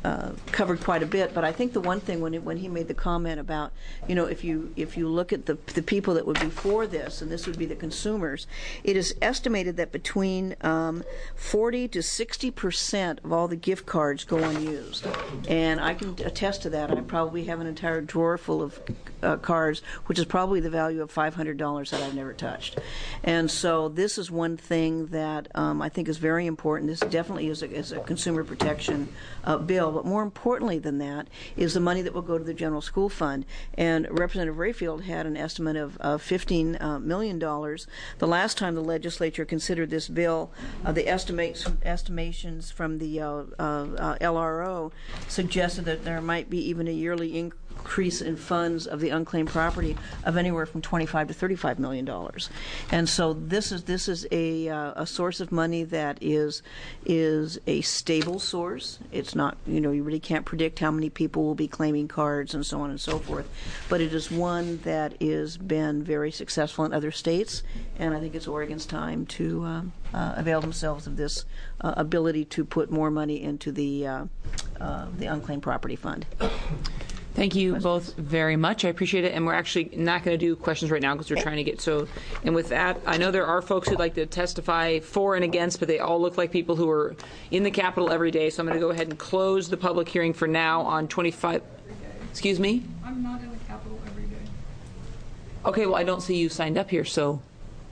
uh, covered quite a bit. But I think the one thing when he, when he made the comment about, you know, if you if you look at the the people that would be for this, and this would be the consumers, it is estimated that between um, forty to sixty percent of all the gift cards go unused, and I can attest to that. I probably have an entire drawer full of uh, cards, which is probably the value of five hundred dollars that I've never touched. And so this is one thing that um, I think is very important. This definitely is a, is a consumer protection uh, bill, but more importantly than that is the money that will go to the general school fund. And Representative Rayfield had an estimate of, of fifteen uh, million dollars. The last time the legislature considered this bill, uh, the estimates estimations from the uh, uh, uh, L R O suggested that there might be even a yearly increase increase in funds of the unclaimed property of anywhere from twenty-five to thirty-five million dollars, and so this is this is a uh, a source of money that is is a stable source. It's not, you know, you really can't predict how many people will be claiming cards and so on and so forth, but it is one that is been very successful in other states, and I think it's Oregon's time to um, uh, avail themselves of this uh, ability to put more money into the uh, uh, the unclaimed property fund. Thank you both very much. I appreciate it. And we're actually not going to do questions right now because we're trying to get so. And with that, I know there are folks who'd like to testify for and against, but they all look like people who are in the Capitol every day. So I'm going to go ahead and close the public hearing for now on twenty-five. Excuse me? I'm not in the Capitol every day. Okay, well, I don't see you signed up here, so.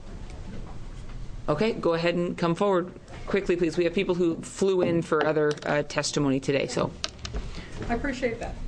Okay, go ahead and come forward quickly, please. We have people who flew in for other uh, testimony today, so. I appreciate that.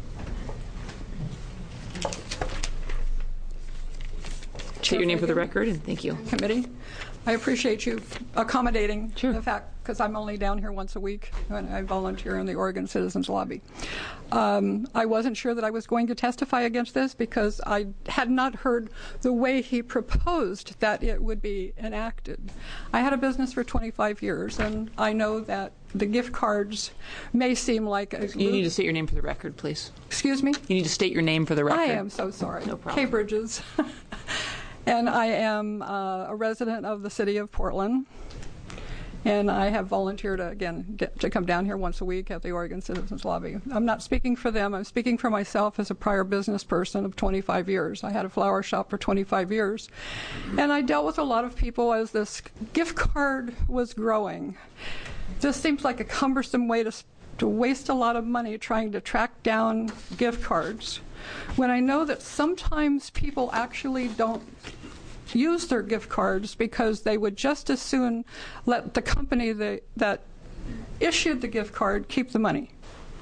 State your name for the record, and thank you. Committee, I appreciate you accommodating sure. the fact, because I'm only down here once a week and I volunteer in the Oregon Citizens Lobby. Um, I wasn't sure that I was going to testify against this because I had not heard the way he proposed that it would be enacted. I had a business for twenty-five years, and I know that the gift cards may seem like a... You need to state your name for the record, please. Excuse me? You need to state your name for the record. I am so sorry. No problem. Kay Bridges. And I am uh, a resident of the city of Portland. And I have volunteered, to, again, get, to come down here once a week at the Oregon Citizens Lobby. I'm not speaking for them. I'm speaking for myself as a prior business person of twenty-five years. I had a flower shop for twenty-five years. And I dealt with a lot of people as this gift card was growing. This seems like a cumbersome way to, to waste a lot of money trying to track down gift cards, when I know that sometimes people actually don't use their gift cards because they would just as soon let the company that, that issued the gift card keep the money.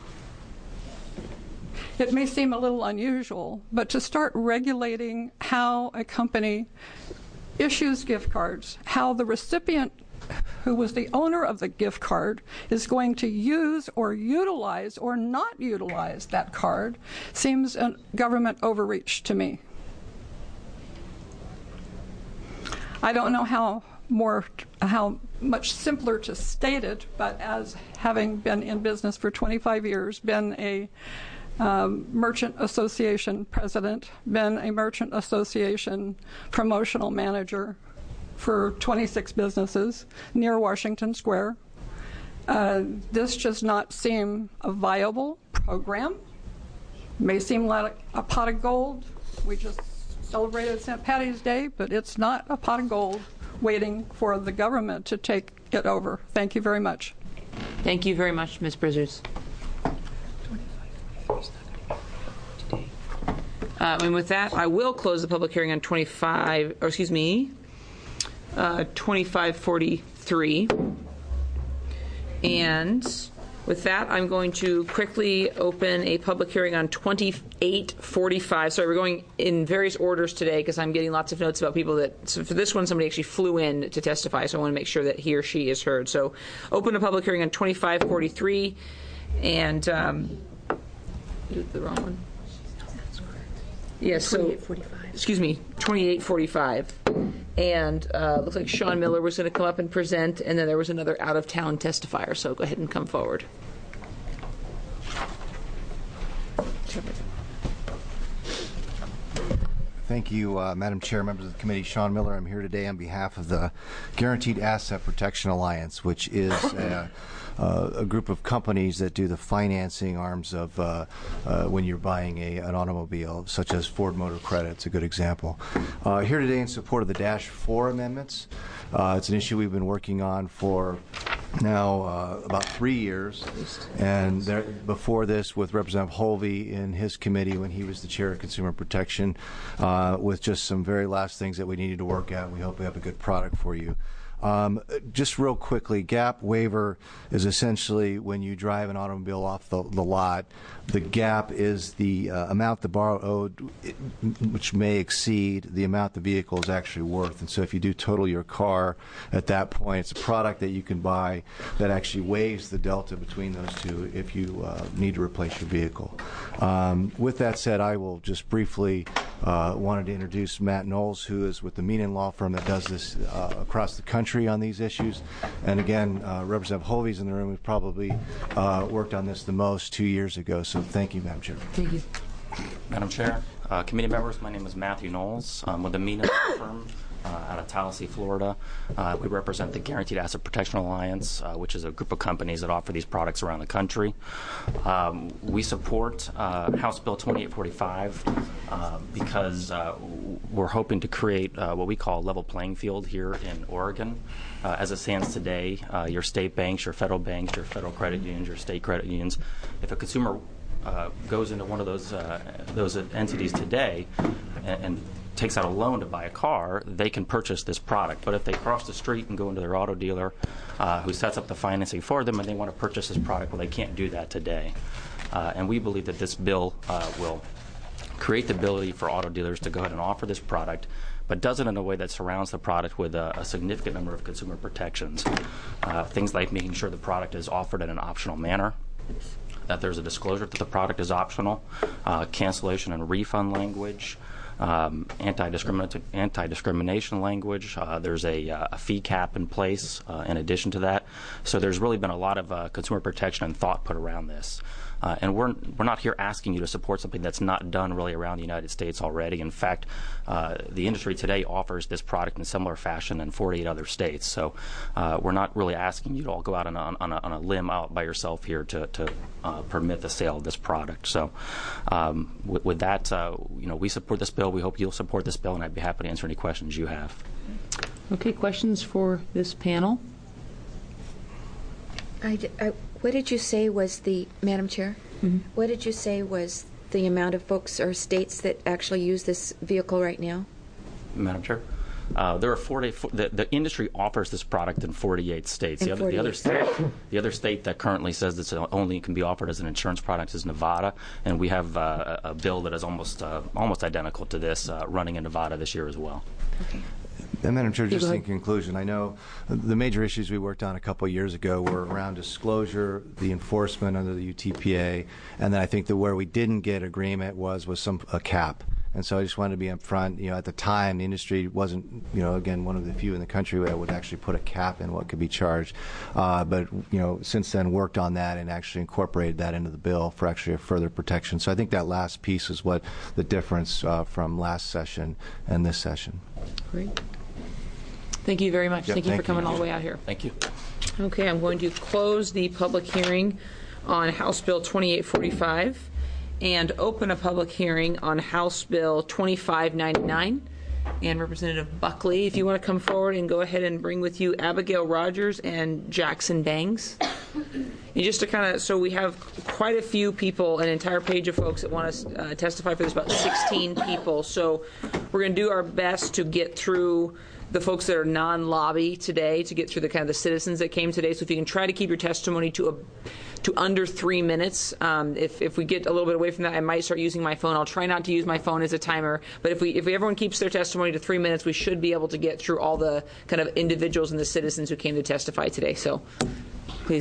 It may seem a little unusual, but to start regulating how a company issues gift cards, how the recipient who was the owner of the gift card is going to use or utilize or not utilize that card, seems a government overreach to me. I don't know how more how much simpler to state it, but as having been in business for twenty-five years, been a um, merchant association president, been a merchant association promotional manager for twenty-six businesses near Washington Square, uh, this does not seem a viable program. May seem like a pot of gold. We just celebrated Saint Patty's Day, but it's not a pot of gold waiting for the government to take it over. Thank you very much. Thank you very much, Miz Bridges. Uh, and with that, I will close the public hearing on twenty-five, or excuse me, uh, twenty-five forty-three. And with that, I'm going to quickly open a public hearing on twenty-eight forty-five. Sorry, we're going in various orders today because I'm getting lots of notes about people that, so for this one, somebody actually flew in to testify, so I want to make sure that he or she is heard. So open a public hearing on twenty-five forty-three, and, um, is it the wrong one? Yes, so, excuse me, twenty-eight forty-five. And uh, looks like Sean Miller was going to come up and present, and then there was another out-of-town testifier, so go ahead and come forward. Thank Thank you, uh, Madam Chair, members of the committee. Sean Miller. I'm here today on behalf of the Guaranteed Asset Protection Alliance, which is a, uh, a group of companies that do the financing arms of uh, uh, when you're buying a, an automobile, such as Ford Motor Credit. It's a good example. Uh, here today in support of the Dash four amendments. Uh, it's an issue we've been working on for now uh, about three years, and there, before this with Representative Holvey in his committee when he was the chair of Consumer Protection, uh, with just some very last things that we needed to work out. We hope we have a good product for you. Um, just real quickly, gap waiver is essentially when you drive an automobile off the, the lot. The gap is the uh, amount the borrower owed, which may exceed the amount the vehicle is actually worth. And so if you do total your car at that point, it's a product that you can buy that actually waives the delta between those two if you uh, need to replace your vehicle. Um, with that said, I will just briefly uh, wanted to introduce Matt Knowles, who is with the Meenan Law Firm that does this uh, across the country on these issues. And again, uh, Representative Holvey's in the room, who probably uh, worked on this the most two years ago. So thank you, Madam Chair. Thank you. Madam Chair, uh, committee members, my name is Matthew Knowles. I'm with the Meenan Law Firm uh, out of Tallahassee, Florida. Uh, we represent the Guaranteed Asset Protection Alliance, uh, which is a group of companies that offer these products around the country. Um, we support uh, House Bill twenty-eight forty-five uh, because uh, we're hoping to create uh, what we call a level playing field here in Oregon. Uh, as it stands today, uh, your state banks, your federal banks, your federal credit unions, your state credit unions, if a consumer uh, goes into one of those uh, those entities today and, and takes out a loan to buy a car, they can purchase this product. But if they cross the street and go into their auto dealer uh, who sets up the financing for them and they want to purchase this product, well, they can't do that today. Uh, and we believe that this bill uh, will create the ability for auto dealers to go ahead and offer this product, but does it in a way that surrounds the product with a, a significant number of consumer protections. Uh, things like making sure the product is offered in an optional manner, that there's a disclosure that the product is optional, uh, cancellation and refund language, um, anti-discrimination, anti-discrimination language. Uh, there's a, uh, a fee cap in place uh, in addition to that. So there's really been a lot of uh, consumer protection and thought put around this. Uh, and we're we're not here asking you to support something that's not done really around the United States already. In fact, uh, the industry today offers this product in similar fashion in forty-eight other states. So uh, we're not really asking you to all go out on a, on a, on a limb out by yourself here to, to uh, permit the sale of this product. So um, with, with that, uh, you know, we support this bill. We hope you'll support this bill, and I'd be happy to answer any questions you have. Okay, questions for this panel? I, I, what did you say was the, Madam Chair? Mm-hmm. What did you say was the amount of folks or states that actually use this vehicle right now? Madam Chair? Uh, there are forty. The, the industry offers this product in forty-eight states. In the, other, the other forty-eight. state, the other state that currently says this only can be offered as an insurance product is Nevada, and we have uh, a, a bill that is almost uh, almost identical to this uh, running in Nevada this year as well. Okay. And Madam Chair, just Go in ahead. conclusion, I know the major issues we worked on a couple of years ago were around disclosure, the enforcement under the U T P A, and then I think that where we didn't get agreement was was some a cap. And so I just wanted to be upfront. You know, at the time, the industry wasn't, you know, again, one of the few in the country that would actually put a cap in what could be charged. Uh, but, you know, since then worked on that and actually incorporated that into the bill for actually a further protection. So I think that last piece is what the difference uh, from last session and this session. Great. Thank you very much. Yep, thank you thank for coming you. all the way out here. Thank you. Okay, I'm going to close the public hearing on House Bill twenty-eight forty-five and open a public hearing on House Bill twenty-five ninety-nine. And Representative Buckley, if you want to come forward and go ahead and bring with you Abigail Rogers and Jackson Bangs. And just to kind of, so we have quite a few people, an entire page of folks that want to uh, testify for this, about sixteen people. So we're going to do our best to get through the folks that are non-lobby today, to get through the kind of the citizens that came today. So if you can try to keep your testimony to a to under three minutes. Um, if if we get a little bit away from that, I might start using my phone. I'll try not to use my phone as a timer. But if we if we, everyone keeps their testimony to three minutes, we should be able to get through all the kind of individuals and the citizens who came to testify today. So, please.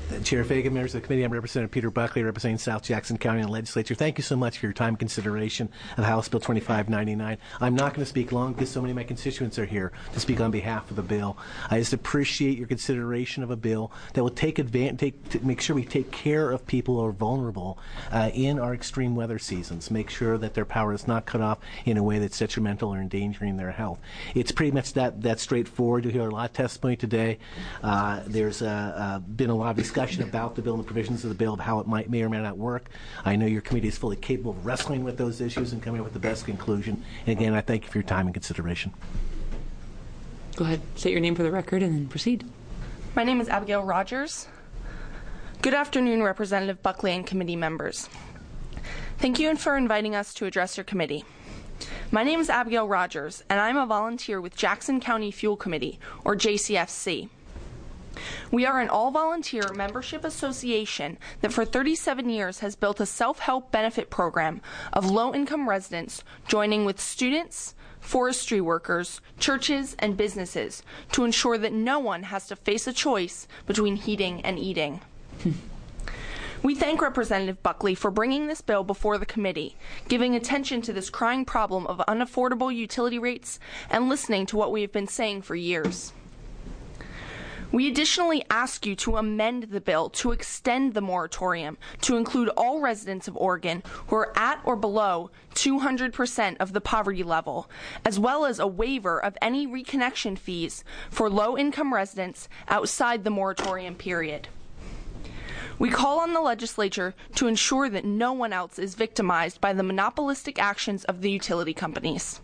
Chair Fagan, members of the committee, I'm Representative Peter Buckley, representing South Jackson County in the legislature. Thank you so much for your time and consideration of House Bill twenty-five ninety-nine. I'm not going to speak long because so many of my constituents are here to speak on behalf of the bill. I just appreciate your consideration of a bill that will take advantage, take, to make sure we take care of people who are vulnerable uh, in our extreme weather seasons, make sure that their power is not cut off in a way that's detrimental or endangering their health. It's pretty much that, that straightforward. You'll hear a lot of testimony today. Uh, there's uh, uh, been a lot of discussion about the bill and the provisions of the bill, of how it might may or may not work. I know your committee is fully capable of wrestling with those issues and coming up with the best conclusion. And again, I thank you for your time and consideration. Go ahead, state your name for the record and then proceed. My name is Abigail Rogers. Good afternoon, Representative Buckley and committee members. Thank you for inviting us to address your committee. My name is Abigail Rogers, and I'm a volunteer with Jackson County Fuel Committee, or J C F C. We are an all-volunteer membership association that for thirty-seven years has built a self-help benefit program of low-income residents joining with students, forestry workers, churches, and businesses to ensure that no one has to face a choice between heating and eating. We thank Representative Buckley for bringing this bill before the committee, giving attention to this crying problem of unaffordable utility rates, and listening to what we have been saying for years. We additionally ask you to amend the bill to extend the moratorium to include all residents of Oregon who are at or below two hundred percent of the poverty level, as well as a waiver of any reconnection fees for low-income residents outside the moratorium period. We call on the legislature to ensure that no one else is victimized by the monopolistic actions of the utility companies.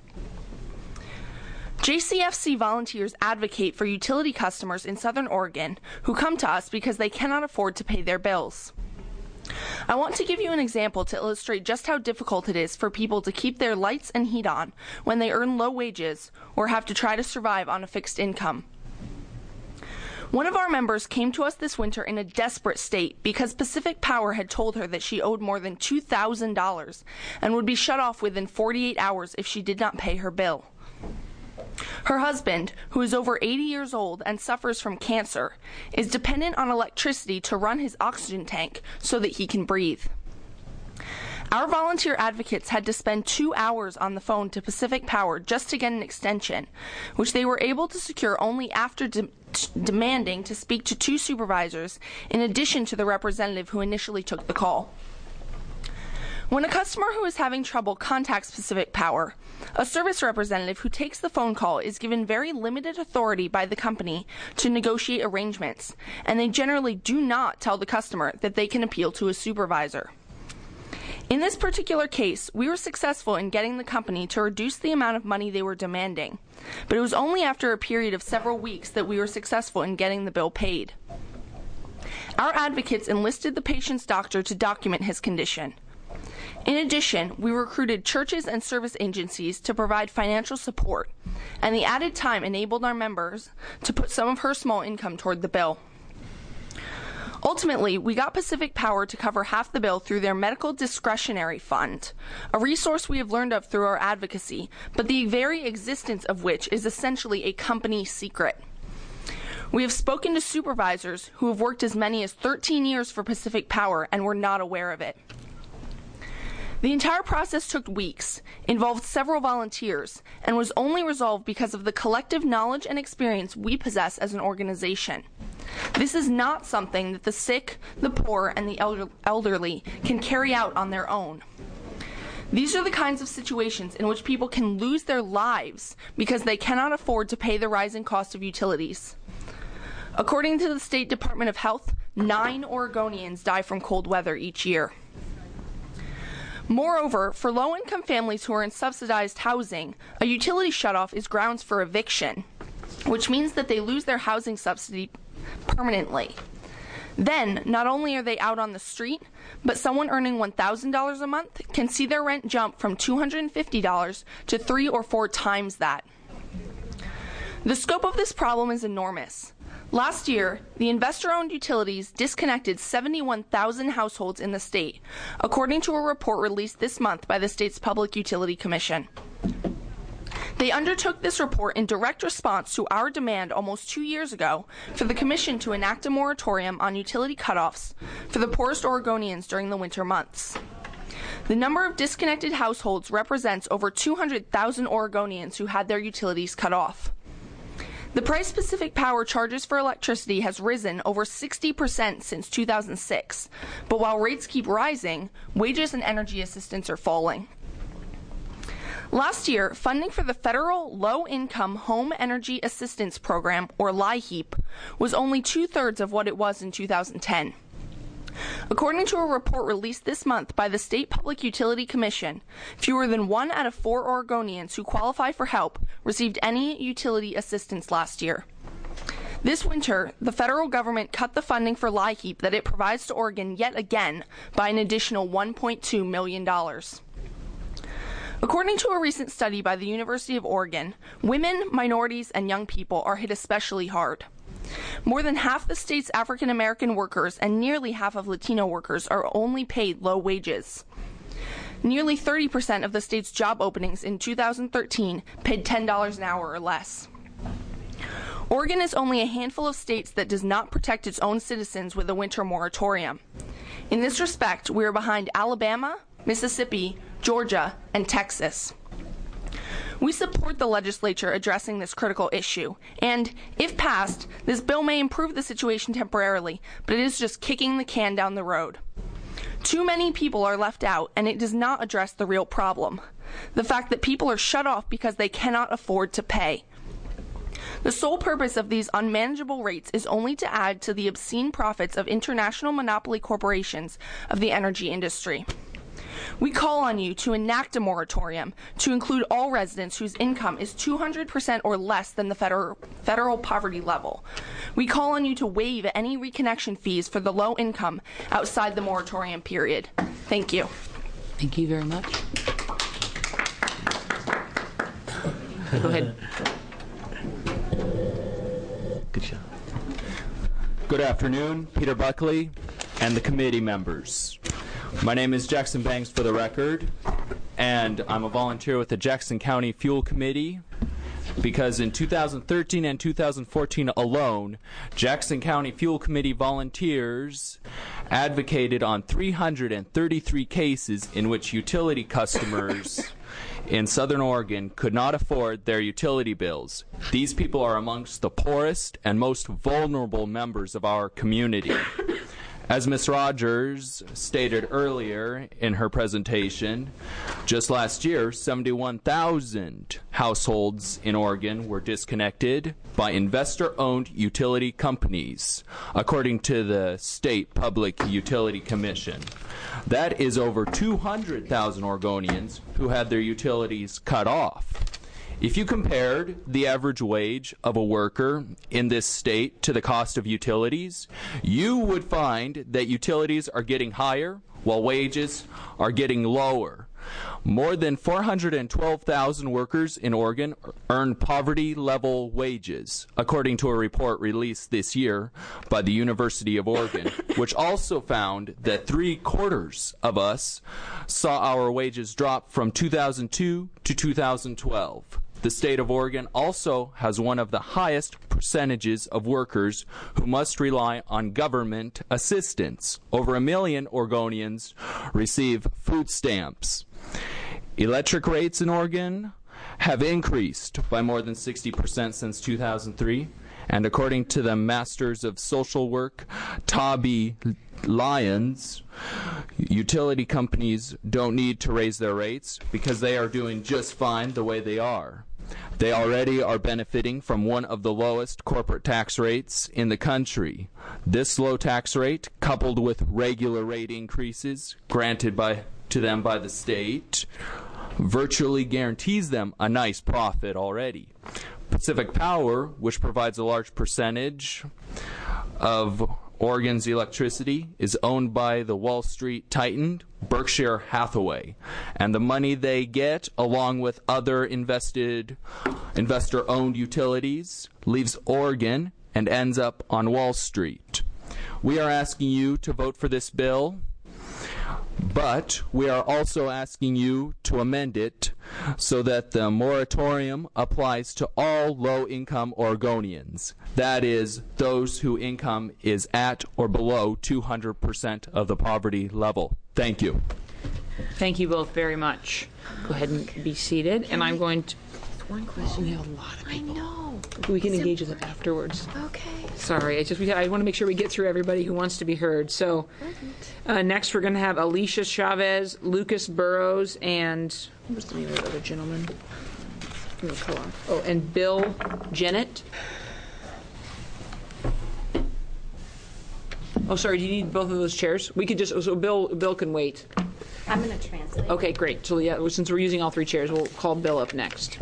J C F C volunteers advocate for utility customers in Southern Oregon who come to us because they cannot afford to pay their bills. I want to give you an example to illustrate just how difficult it is for people to keep their lights and heat on when they earn low wages or have to try to survive on a fixed income. One of our members came to us this winter in a desperate state because Pacific Power had told her that she owed more than two thousand dollars and would be shut off within forty-eight hours if she did not pay her bill. Her husband, who is over eighty years old and suffers from cancer, is dependent on electricity to run his oxygen tank so that he can breathe. Our volunteer advocates had to spend two hours on the phone to Pacific Power just to get an extension, which they were able to secure only after de- demanding to speak to two supervisors in addition to the representative who initially took the call. When a customer who is having trouble contacts Pacific Power, a service representative who takes the phone call is given very limited authority by the company to negotiate arrangements, and they generally do not tell the customer that they can appeal to a supervisor. In this particular case, we were successful in getting the company to reduce the amount of money they were demanding, but it was only after a period of several weeks that we were successful in getting the bill paid. Our advocates enlisted the patient's doctor to document his condition. In addition, we recruited churches and service agencies to provide financial support, and the added time enabled our members to put some of her small income toward the bill. Ultimately, we got Pacific Power to cover half the bill through their medical discretionary fund, a resource we have learned of through our advocacy, but the very existence of which is essentially a company secret. We have spoken to supervisors who have worked as many as thirteen years for Pacific Power and were not aware of it. The entire process took weeks, involved several volunteers, and was only resolved because of the collective knowledge and experience we possess as an organization. This is not something that the sick, the poor, and the elder- elderly can carry out on their own. These are the kinds of situations in which people can lose their lives because they cannot afford to pay the rising cost of utilities. According to the State Department of Health, nine Oregonians die from cold weather each year. Moreover, for low-income families who are in subsidized housing, a utility shutoff is grounds for eviction, which means that they lose their housing subsidy permanently. Then, not only are they out on the street, but someone earning one thousand dollars a month can see their rent jump from two hundred fifty dollars to three or four times that. The scope of this problem is enormous. Last year, the investor-owned utilities disconnected seventy-one thousand households in the state, according to a report released this month by the state's Public Utility Commission. They undertook this report in direct response to our demand almost two years ago for the Commission to enact a moratorium on utility cutoffs for the poorest Oregonians during the winter months. The number of disconnected households represents over two hundred thousand Oregonians who had their utilities cut off. The price Pacific Power charges for electricity has risen over sixty percent since two thousand six, but while rates keep rising, wages and energy assistance are falling. Last year, funding for the Federal Low-Income Home Energy Assistance Program, or LIHEAP, was only two-thirds of what it was in two thousand ten. According to a report released this month by the State Public Utility Commission, fewer than one out of four Oregonians who qualify for help received any utility assistance last year. This winter, the federal government cut the funding for LIHEAP that it provides to Oregon yet again by an additional one point two million dollars. According to a recent study by the University of Oregon, women, minorities, and young people are hit especially hard. More than half the state's African American workers and nearly half of Latino workers are only paid low wages. Nearly thirty percent of the state's job openings in two thousand thirteen paid ten dollars an hour or less. Oregon is only a handful of states that does not protect its own citizens with a winter moratorium. In this respect, we are behind Alabama, Mississippi, Georgia, and Texas. We support the legislature addressing this critical issue, and, if passed, this bill may improve the situation temporarily, but it is just kicking the can down the road. Too many people are left out, and it does not address the real problem, the fact that people are shut off because they cannot afford to pay. The sole purpose of these unmanageable rates is only to add to the obscene profits of international monopoly corporations of the energy industry. We call on you to enact a moratorium to include all residents whose income is two hundred percent or less than the federal, federal poverty level. We call on you to waive any reconnection fees for the low income outside the moratorium period. Thank you. Thank you very much. Go ahead. Good job. Good afternoon, Peter Buckley and the committee members. My name is Jackson Banks for the record, and I'm a volunteer with the Jackson County Fuel Committee because in two thousand thirteen and two thousand fourteen alone, Jackson County Fuel Committee volunteers advocated on three hundred thirty-three cases in which utility customers in Southern Oregon could not afford their utility bills. These people are amongst the poorest and most vulnerable members of our community. As Miz Rogers stated earlier in her presentation, just last year, seventy-one thousand households in Oregon were disconnected by investor-owned utility companies, according to the State Public Utility Commission. That is over two hundred thousand Oregonians who had their utilities cut off. If you compared the average wage of a worker in this state to the cost of utilities, you would find that utilities are getting higher while wages are getting lower. More than four hundred twelve thousand workers in Oregon earn poverty-level wages, according to a report released this year by the University of Oregon, which also found that three-quarters of us saw our wages drop from two thousand two to two thousand twelve. The state of Oregon also has one of the highest percentages of workers who must rely on government assistance. Over a million Oregonians receive food stamps. Electric rates in Oregon have increased by more than sixty percent since two thousand three. And according to the Masters of Social Work, Toby Lyons, utility companies don't need to raise their rates because they are doing just fine the way they are. They already are benefiting from one of the lowest corporate tax rates in the country. This low tax rate, coupled with regular rate increases granted by to them by the state, virtually guarantees them a nice profit already. Pacific Power, which provides a large percentage of Oregon's electricity, is owned by the Wall Street titan Berkshire Hathaway, and the money they get, along with other invested, investor-owned utilities, leaves Oregon and ends up on Wall Street. We are asking you to vote for this bill But we are also asking you to amend it so that the moratorium applies to all low-income Oregonians. That is, those whose income is at or below two hundred percent of the poverty level. Thank you. Thank you both very much. Go ahead and be seated, and I'm going to... One question. We have a lot of people. I know. We can engage with them afterwards. Okay. Sorry, I just we, I want to make sure we get through everybody who wants to be heard. So, uh, next we're going to have Alicia Chavez, Lucas Burrows, and what was the name of the other gentleman? Oh, and Bill Jennett. Oh, sorry. Do you need both of those chairs? We could just so Bill Bill can wait. I'm going to translate. Okay, great. So yeah, since we're using all three chairs, we'll call Bill up next.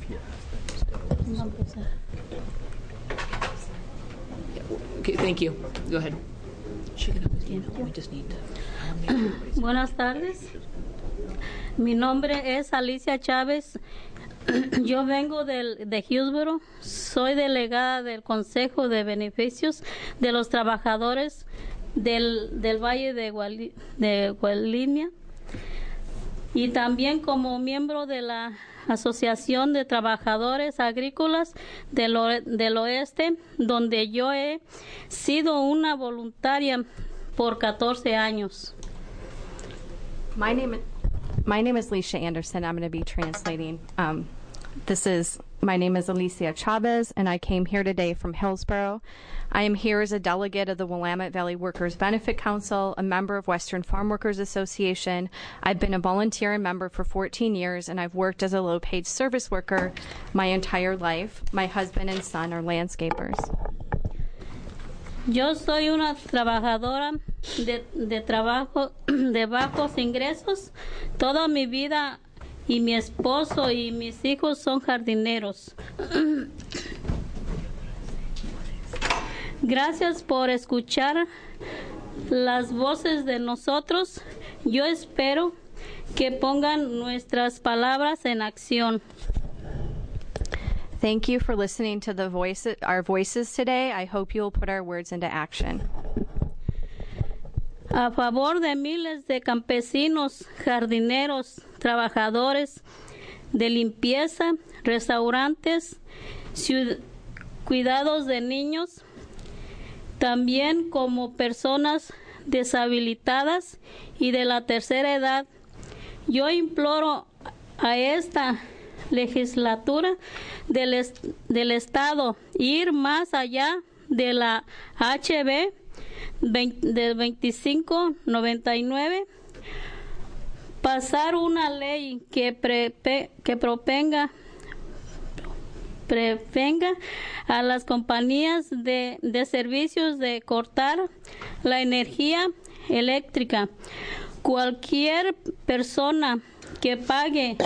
Okay, thank you. Go ahead. We just need to. Buenas tardes. Mi nombre es Alicia Chávez. Yo vengo del, de Hillsboro. Soy delegada del Consejo de Beneficios de los Trabajadores del, del Valle de, Guali, de Gualimia. Y también como miembro de la Asociación de Trabajadores Agrícolas del, del Oeste, donde yo he sido una voluntaria por catorce años. My name, my name is Leisha Anderson. I'm going to be translating. Um, this is, my name is Alicia Chavez, and I came here today from Hillsboro. I am here as a delegate of the Willamette Valley Workers Benefit Council, a member of Western Farm Workers Association. I've been a volunteer and member for fourteen years, and I've worked as a low-paid service worker my entire life. My husband and son are landscapers. Yo soy una trabajadora de, de trabajo de bajos ingresos. Toda mi vida y mi esposo y mis hijos son jardineros. Gracias por escuchar las voces de nosotros. Yo espero que pongan nuestras palabras en acción. Thank you for listening to the voice, our voices today. I hope you will put our words into action. A favor de miles de campesinos, jardineros, trabajadores de limpieza, restaurantes, ciud- cuidados de niños, también como personas deshabilitadas y de la tercera edad. Yo imploro a esta legislatura del, est- del Estado ir más allá de la H B del veinticinco noventa y nueve, pasar una ley que, pre- que propenga prevenga a las compañías de, de servicios de cortar la energía eléctrica. Cualquier persona que pague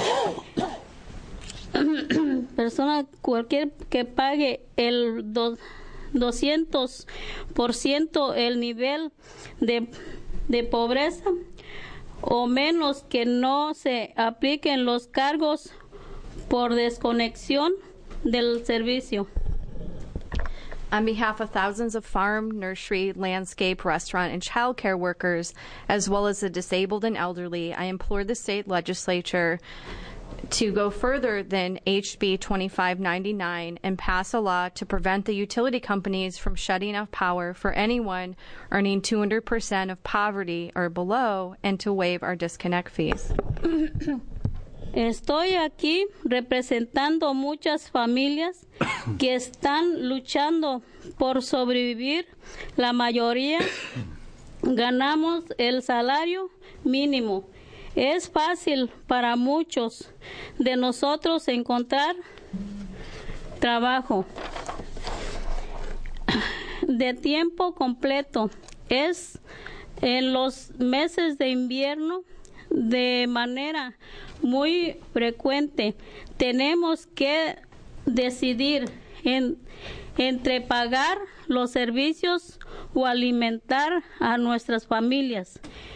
persona cualquier que pague el do, doscientos por ciento el nivel de, de pobreza o menos, que no se apliquen los cargos por desconexión del servicio. On behalf of thousands of farm, nursery, landscape, restaurant, and child care workers, as well as the disabled and elderly, I implore the state legislature to go further than H B twenty-five ninety-nine and pass a law to prevent the utility companies from shutting off power for anyone earning two hundred percent of poverty or below, and to waive our disconnect fees. Estoy aquí representando muchas familias que están luchando por sobrevivir. La mayoría ganamos el salario mínimo. Es fácil para muchos de nosotros encontrar trabajo de tiempo completo. Es en los meses de invierno de manera muy frecuente. Tenemos que decidir en, entre pagar los servicios o alimentar a nuestras familias.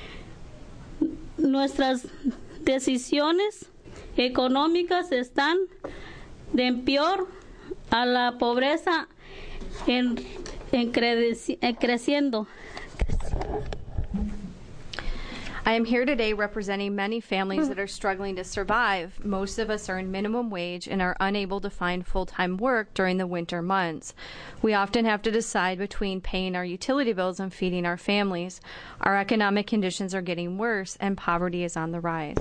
Nuestras decisiones económicas están de peor a la pobreza en, en, creci- en creciendo. I am here today representing many families that are struggling to survive. Most of us earn minimum wage and are unable to find full-time work during the winter months. We often have to decide between paying our utility bills and feeding our families. Our economic conditions are getting worse and poverty is on the rise.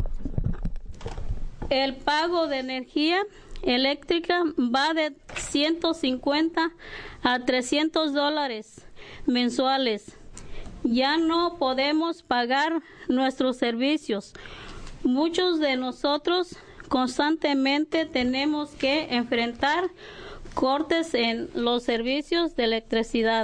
El pago de energía eléctrica va de ciento cincuenta a trescientos dólares mensuales. Ya no podemos pagar nuestros servicios. Muchos de nosotros constantemente tenemos que enfrentar cortes en los servicios de electricidad.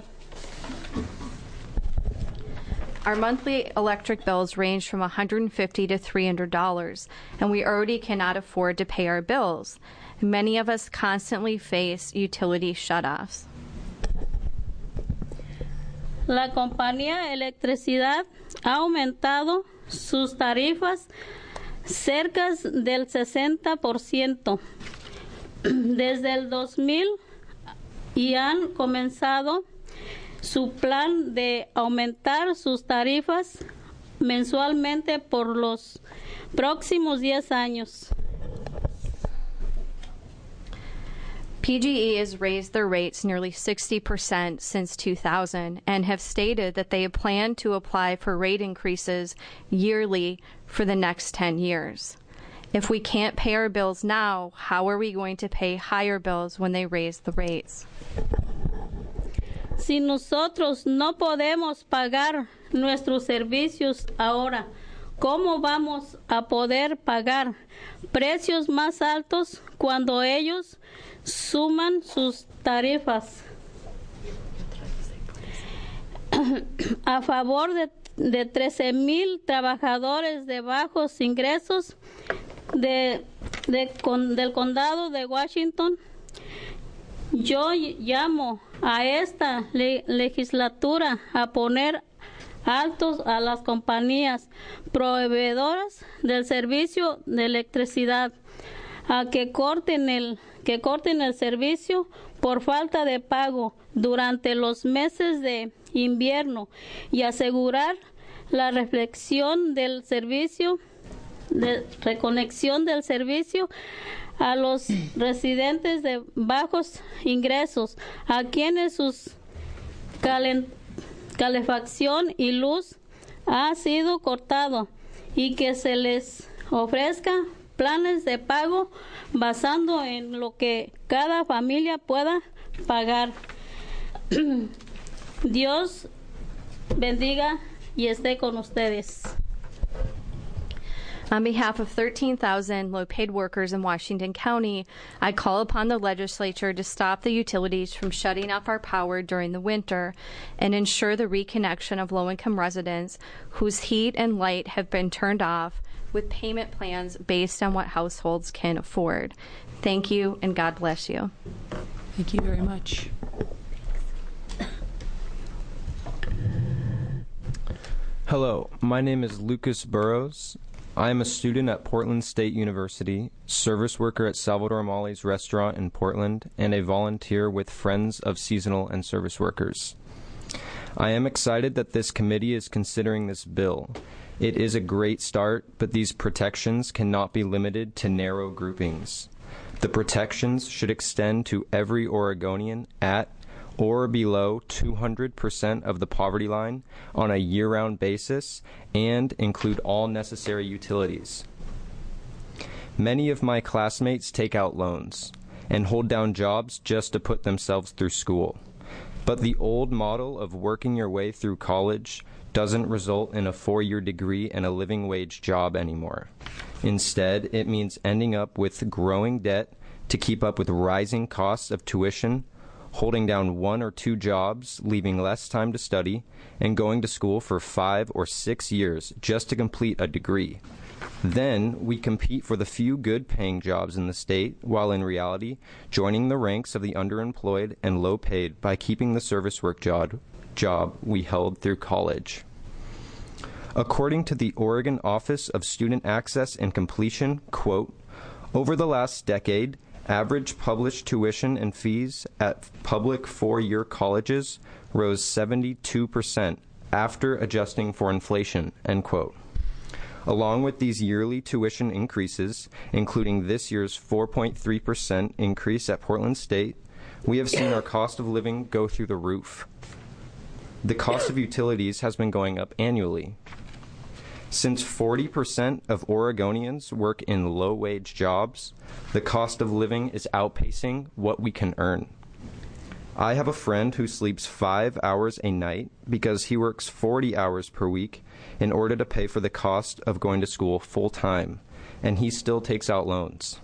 Our monthly electric bills range from one hundred fifty dollars to three hundred dollars, and we already cannot afford to pay our bills. Many of us constantly face utility shutoffs. La compañía electricidad ha aumentado sus tarifas cerca del sesenta por ciento desde el dos mil y han comenzado su plan de aumentar sus tarifas mensualmente por los próximos diez años. P G E has raised their rates nearly sixty percent since two thousand and have stated that they plan to apply for rate increases yearly for the next ten years. If we can't pay our bills now, how are we going to pay higher bills when they raise the rates? Si nosotros no podemos pagar nuestros servicios ahora, ¿cómo vamos a poder pagar precios más altos cuando ellos suman sus tarifas? A favor de, de trece mil trabajadores de bajos ingresos de, de, con, del condado de Washington, yo llamo a esta le legislatura a poner altos a las compañías proveedoras del servicio de electricidad, a que corten el que corten el servicio por falta de pago durante los meses de invierno y asegurar la reflexión del servicio de reconexión del servicio a los residentes de bajos ingresos, a quienes sus calen, calefacción y luz ha sido cortado, y que se les ofrezca planes de pago basando en lo que cada familia pueda pagar. Dios bendiga y esté con ustedes. On behalf of thirteen thousand low-paid workers in Washington County, I call upon the legislature to stop the utilities from shutting off our power during the winter and ensure the reconnection of low-income residents whose heat and light have been turned off with payment plans based on what households can afford. Thank you, and God bless you. Thank you very much. Hello, my name is Lucas Burrows. I am a student at Portland State University, service worker at Salvador Molly's restaurant in Portland, and a volunteer with Friends of Seasonal and Service Workers. I am excited that this committee is considering this bill. It is a great start, but these protections cannot be limited to narrow groupings. The protections should extend to every Oregonian at or below two hundred percent of the poverty line on a year-round basis and include all necessary utilities. Many of my classmates take out loans and hold down jobs just to put themselves through school. But the old model of working your way through college doesn't result in a four-year degree and a living wage job anymore. Instead, it means ending up with growing debt to keep up with rising costs of tuition, holding down one or two jobs, leaving less time to study, and going to school for five or six years just to complete a degree. Then we compete for the few good-paying jobs in the state, while in reality joining the ranks of the underemployed and low-paid by keeping the service work job, job we held through college. According to the Oregon Office of Student Access and Completion, quote, over the last decade, average published tuition and fees at public four-year colleges rose seventy-two percent after adjusting for inflation, end quote. Along with these yearly tuition increases, including this year's four point three percent increase at Portland State, we have seen our cost of living go through the roof. The cost of utilities has been going up annually. Since forty percent of Oregonians work in low-wage jobs, the cost of living is outpacing what we can earn. I have a friend who sleeps five hours a night because he works forty hours per week in order to pay for the cost of going to school full-time, and he still takes out loans.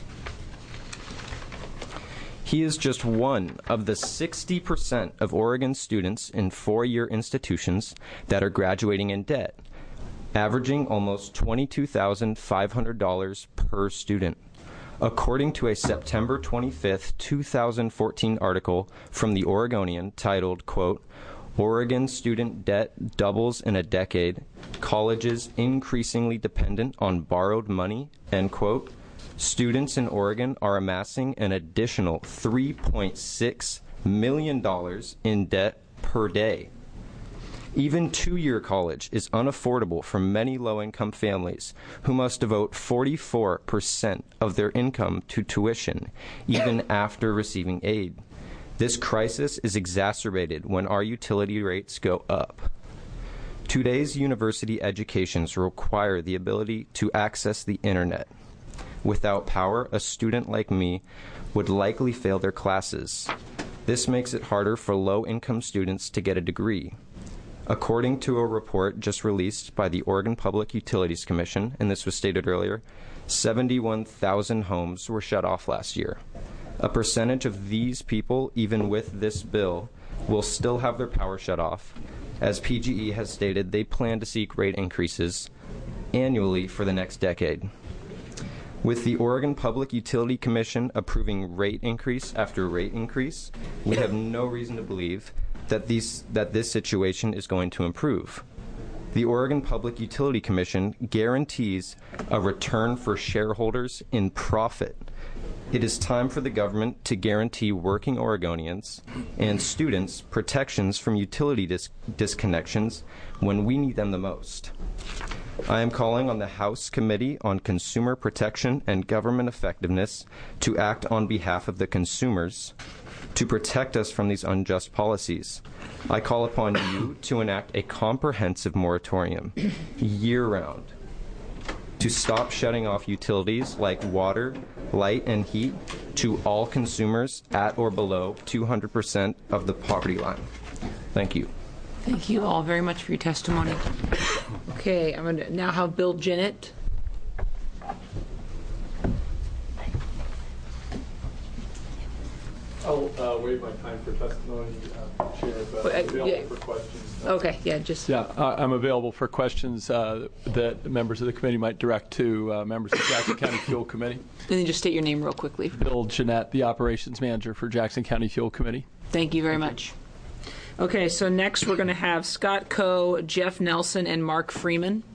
He is just one of the sixty percent of Oregon students in four-year institutions that are graduating in debt, averaging almost twenty-two thousand five hundred dollars per student, according to a September twenty-fifth, two thousand fourteen article from the Oregonian titled, quote, "Oregon Student Debt Doubles in a Decade, Colleges Increasingly Dependent on Borrowed Money," end quote. Students in Oregon are amassing an additional three point six million dollars in debt per day. Even two-year college is unaffordable for many low-income families who must devote forty-four percent of their income to tuition, even after receiving aid. This crisis is exacerbated when our utility rates go up. Today's university educations require the ability to access the internet. Without power, a student like me would likely fail their classes. This makes it harder for low-income students to get a degree. According to a report just released by the Oregon Public Utilities Commission, and this was stated earlier, seventy-one thousand homes were shut off last year. A percentage of these people, even with this bill, will still have their power shut off. As P G E has stated, they plan to seek rate increases annually for the next decade. With the Oregon Public Utility Commission approving rate increase after rate increase, we have no reason to believe that these that this situation is going to improve. The Oregon Public Utility Commission guarantees a return for shareholders in profit. It is time for the government to guarantee working Oregonians and students protections from utility dis- disconnections when we need them the most. I am calling on the House Committee on Consumer Protection and Government Effectiveness to act on behalf of the consumers to protect us from these unjust policies. I call upon you to enact a comprehensive moratorium year-round to stop shutting off utilities like water, light, and heat to all consumers at or below two hundred percent of the poverty line. Thank you. Thank you all very much for your testimony. Okay, I'm going to now have Bill Jennett. I'll uh, waive my time for testimony, uh, Chair, but I'm available yeah. for questions. Okay, yeah, just... Yeah, uh, I'm available for questions uh, that members of the committee might direct to uh, members of the Jackson County Fuel Committee. And then just state your name real quickly. Bill Jeanette, the Operations Manager for Jackson County Fuel Committee. Thank you very much. Okay, so next we're going to have Scott Coe, Jeff Nelson, and Mark Freeman.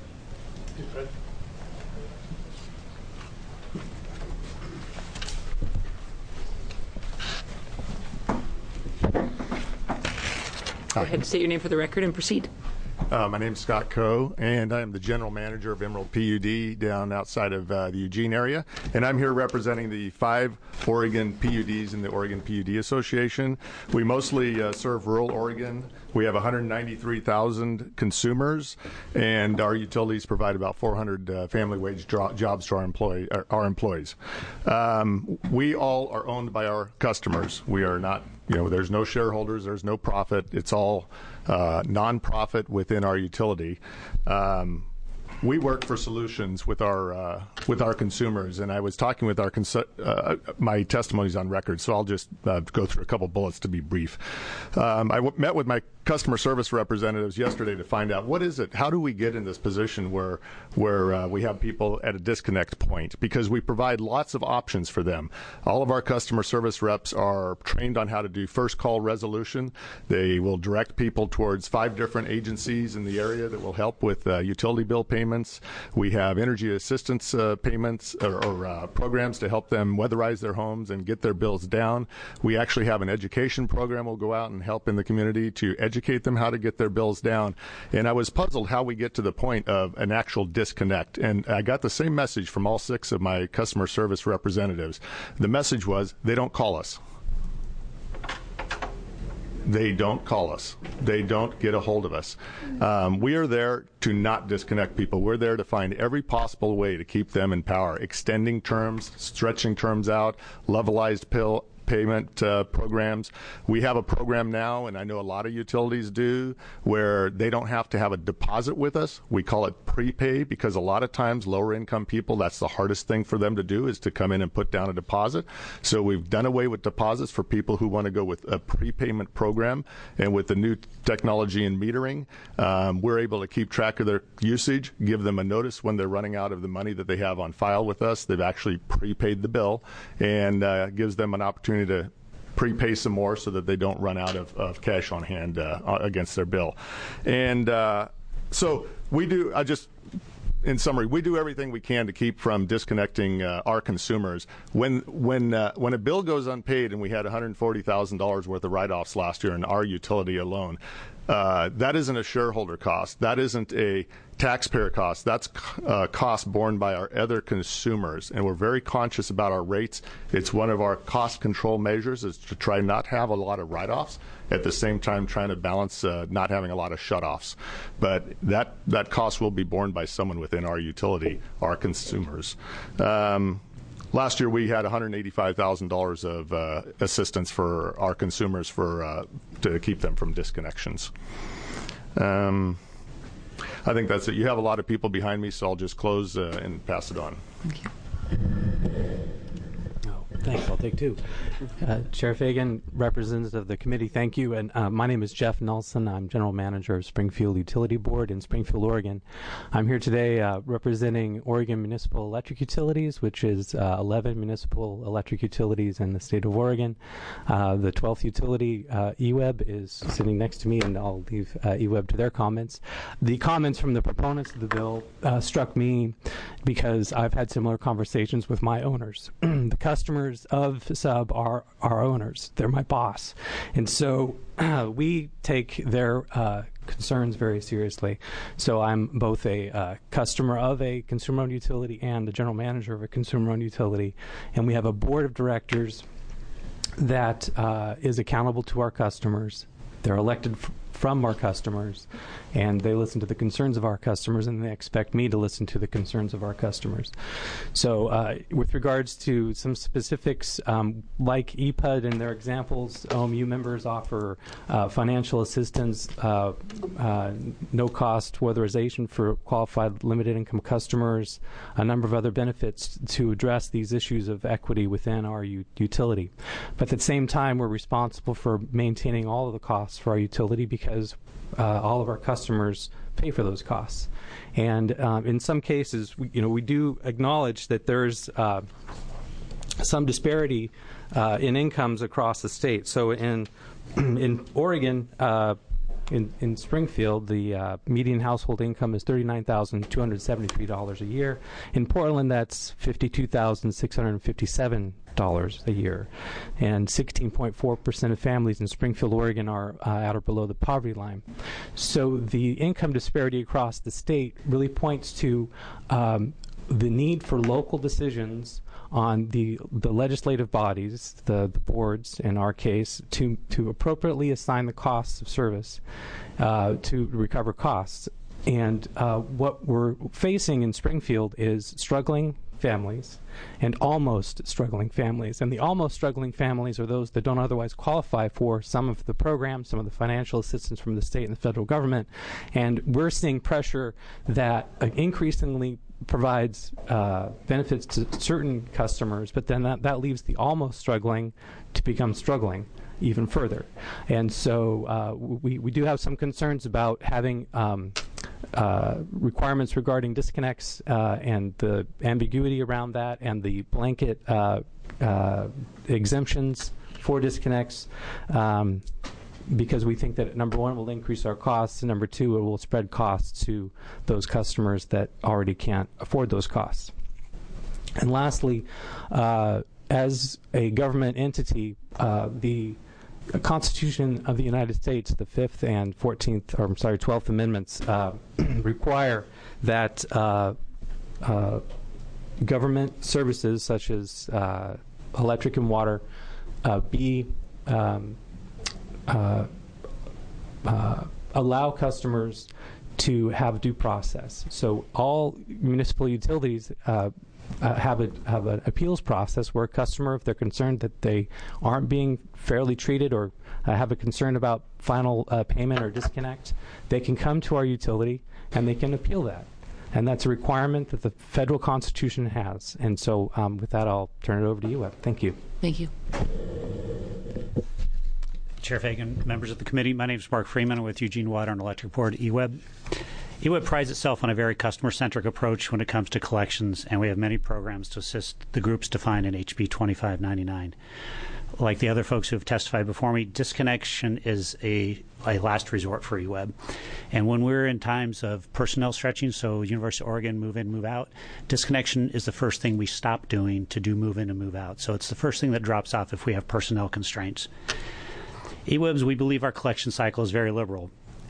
Go ahead and state your name for the record and proceed. Uh, my name is Scott Coe, and I am the General Manager of Emerald P U D down outside of uh, the Eugene area. And I'm here representing the five Oregon P U Ds in the Oregon P U D Association. We mostly uh, serve rural Oregon. We have one hundred ninety-three thousand consumers, and our utilities provide about four hundred uh, family wage dro- jobs to our, employee, our, our employees. Um, we all are owned by our customers. We are not, you know, there's no shareholders, there's no profit. It's all uh, non-profit within our utility. Um, we work for solutions with our uh, with our consumers, and I was talking with our cons- uh, my testimony's on record, so I'll just uh, go through a couple bullets to be brief. Um, I w- met with my customer service representatives yesterday to find out what is it, how do we get in this position where where uh, we have people at a disconnect point, because we provide lots of options for them. All of our customer service reps are trained on how to do first call resolution. They will direct people towards five different agencies in the area that will help with uh, utility bill payments. We have energy assistance uh, payments or, or uh, programs to help them weatherize their homes and get their bills down. We actually have an education program we'll go out and help in the community to educate educate them how to get their bills down. And I was puzzled how we get to the point of an actual disconnect. And I got the same message from all six of my customer service representatives. The message was, they don't call us. They don't call us. They don't get a hold of us. Um, we are there to not disconnect people. We're there to find every possible way to keep them in power, extending terms, stretching terms out, levelized pill, payment uh, programs. We have a program now, and I know a lot of utilities do, where they don't have to have a deposit with us. We call it prepay, because a lot of times lower income people, that's the hardest thing for them to do, is to come in and put down a deposit. So we've done away with deposits for people who want to go with a prepayment program. And with the new technology in metering, um, we're able to keep track of their usage, give them a notice when they're running out of the money that they have on file with us. They've actually prepaid the bill, and uh, gives them an opportunity to prepay some more so that they don't run out of, of cash on hand uh, against their bill. And uh, so we do, I just, in summary, we do everything we can to keep from disconnecting uh, our consumers. When when uh, when a bill goes unpaid, and we had one hundred forty thousand dollars worth of write-offs last year in our utility alone, uh, that isn't a shareholder cost. That isn't a taxpayer cost. That's uh, cost borne by our other consumers, and we're very conscious about our rates. It's one of our cost control measures, is to try not have a lot of write-offs, at the same time trying to balance uh, not having a lot of shutoffs. But that that cost will be borne by someone within our utility, our consumers. Um, Last year, we had one hundred eighty-five thousand dollars of uh, assistance for our consumers for uh, to keep them from disconnections. Um, I think that's it. You have a lot of people behind me, so I'll just close uh, and pass it on. Thank you. Thanks. I'll take two. Uh, Chair Fagan, representatives of the committee, thank you. And uh, my name is Jeff Nelson. I'm General Manager of Springfield Utility Board in Springfield, Oregon. I'm here today uh, representing Oregon Municipal Electric Utilities, which is uh, eleven municipal electric utilities in the state of Oregon. Uh, the twelfth utility, uh, E W E B, is sitting next to me, and I'll leave uh, E W E B to their comments. The comments from the proponents of the bill uh, struck me because I've had similar conversations with my owners. The customers of Sub are our owners. They're my boss. And so uh, we take their uh, concerns very seriously. So I'm both a uh, customer of a consumer-owned utility and the general manager of a consumer-owned utility. And we have a board of directors that uh, is accountable to our customers. They're elected f- from our customers, and they listen to the concerns of our customers, and they expect me to listen to the concerns of our customers. So uh, with regards to some specifics, um, like E P U D and their examples, O M U members offer uh, financial assistance, uh, uh, no-cost weatherization for qualified limited-income customers, a number of other benefits to address these issues of equity within our u- utility. But at the same time, we're responsible for maintaining all of the costs for our utility, because because uh, all of our customers pay for those costs. And um, in some cases, we, you know, we do acknowledge that there's uh, some disparity uh, in incomes across the state. So in in Oregon, uh, in, in Springfield, the uh, median household income is thirty-nine thousand two hundred seventy-three dollars a year. In Portland, that's fifty-two thousand six hundred fifty-seven dollars a year. And sixteen point four percent of families in Springfield, Oregon are uh, at or below the poverty line. So the income disparity across the state really points to um, the need for local decisions on the the legislative bodies, the, the boards in our case, to, to appropriately assign the costs of service uh, to recover costs. And uh, what we're facing in Springfield is struggling families and almost struggling families. And the almost struggling families are those that don't otherwise qualify for some of the programs, some of the financial assistance from the state and the federal government. And we're seeing pressure that uh, increasingly provides uh, benefits to certain customers, but then that, that leaves the almost struggling to become struggling even further. And so uh, we, we do have some concerns about having um, uh, requirements regarding disconnects uh, and the ambiguity around that and the blanket uh, uh, exemptions for disconnects. Um, because we think that, number one, it will increase our costs, and number two, it will spread costs to those customers that already can't afford those costs. And lastly, uh, as a government entity, uh, the Constitution of the United States, the Fifth and Fourteenth, or I'm sorry, Twelfth Amendments uh, require that uh, uh, government services such as uh, electric and water uh, be um, uh, uh, allow customers to have due process. So all municipal utilities uh, Uh, have a have an appeals process where a customer, if they're concerned that they aren't being fairly treated or uh, have a concern about final uh, payment or disconnect, they can come to our utility and they can appeal that. And that's a requirement that the federal Constitution has. And so um, with that, I'll turn it over to you, Webb. Thank you. Thank you. Chair Fagan, members of the committee, my name is Mark Freeman. I'm with Eugene Water and Electric Board, E W E B. E W E B prides itself on a very customer-centric approach when it comes to collections, and we have many programs to assist the groups defined in H B twenty-five ninety-nine. Like the other folks who have testified before me, disconnection is a, a last resort for E W E B. And when we're in times of personnel stretching, so University of Oregon move in, move out, disconnection is the first thing we stop doing to do move in and move out. So it's the first thing that drops off if we have personnel constraints. E W E B's, we believe our collection cycle is very liberal.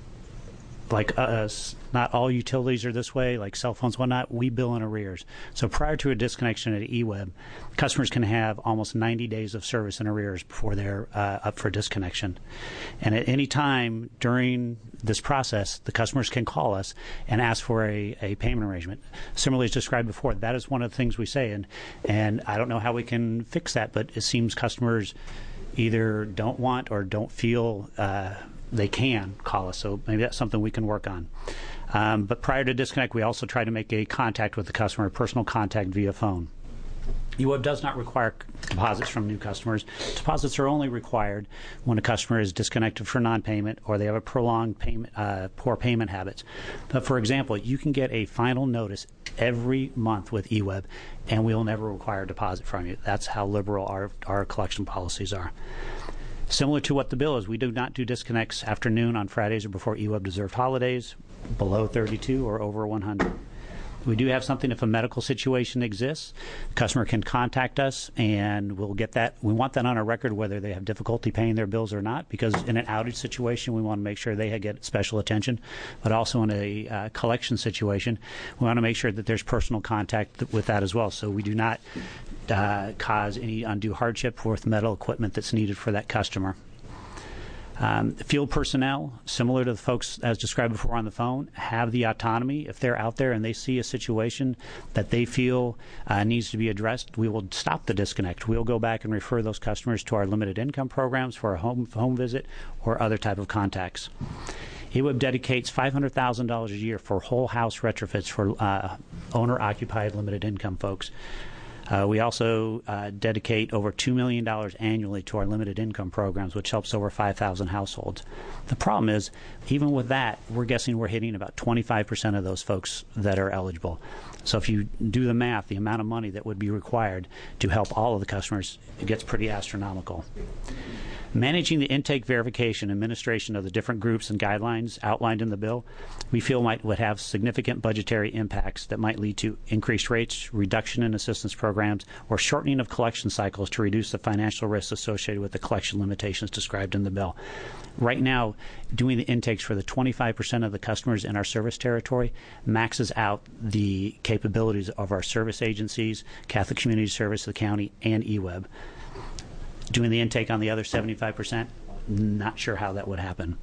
Like us, not all utilities are this way, like cell phones, whatnot. We bill in arrears. So prior to a disconnection at E W E B, customers can have almost ninety days of service in arrears before they're uh, up for disconnection. And at any time during this process, the customers can call us and ask for a, a payment arrangement. Similarly as described before, that is one of the things we say. And, and I don't know how we can fix that, but it seems customers either don't want or don't feel uh, they can call us, so maybe that's something we can work on. Um, but prior to disconnect, we also try to make a contact with the customer, a personal contact via phone. E W E B does not require deposits from new customers. Deposits are only required when a customer is disconnected for non-payment or they have a prolonged payment, uh, poor payment habits. But for example, you can get a final notice every month with E W E B, and we'll never require a deposit from you. That's how liberal our, our collection policies are. Similar to what the bill is, we do not do disconnects after noon on Fridays or before E W E B deserved holidays, below thirty-two or over one hundred. We do have something if a medical situation exists. The customer can contact us, and we'll get that. We want that on our record whether they have difficulty paying their bills or not, because in an outage situation, we want to make sure they get special attention. But also in a uh, collection situation, we want to make sure that there's personal contact th- with that as well. So we do not uh, cause any undue hardship with medical equipment that's needed for that customer. Um, field personnel, similar to the folks as described before on the phone, have the autonomy. If they're out there and they see a situation that they feel uh, needs to be addressed, we will stop the disconnect. We'll go back and refer those customers to our limited income programs for a home home visit or other type of contacts. E W E B dedicates five hundred thousand dollars a year for whole house retrofits for uh, owner-occupied limited income folks. Uh, we also uh, dedicate over two million dollars annually to our limited income programs, which helps over five thousand households. The problem is, even with that, we're guessing we're hitting about twenty-five percent of those folks that are eligible. So if you do the math, the amount of money that would be required to help all of the customers, it gets pretty astronomical. Managing the intake, verification, administration of the different groups and guidelines outlined in the bill, we feel might would have significant budgetary impacts that might lead to increased rates, reduction in assistance programs, or shortening of collection cycles to reduce the financial risks associated with the collection limitations described in the bill. Right now, doing the intakes for the twenty-five percent of the customers in our service territory maxes out the capabilities of our service agencies, Catholic Community Service, the county, and E W E B. Doing the intake on the other seventy-five percent, not sure how that would happen.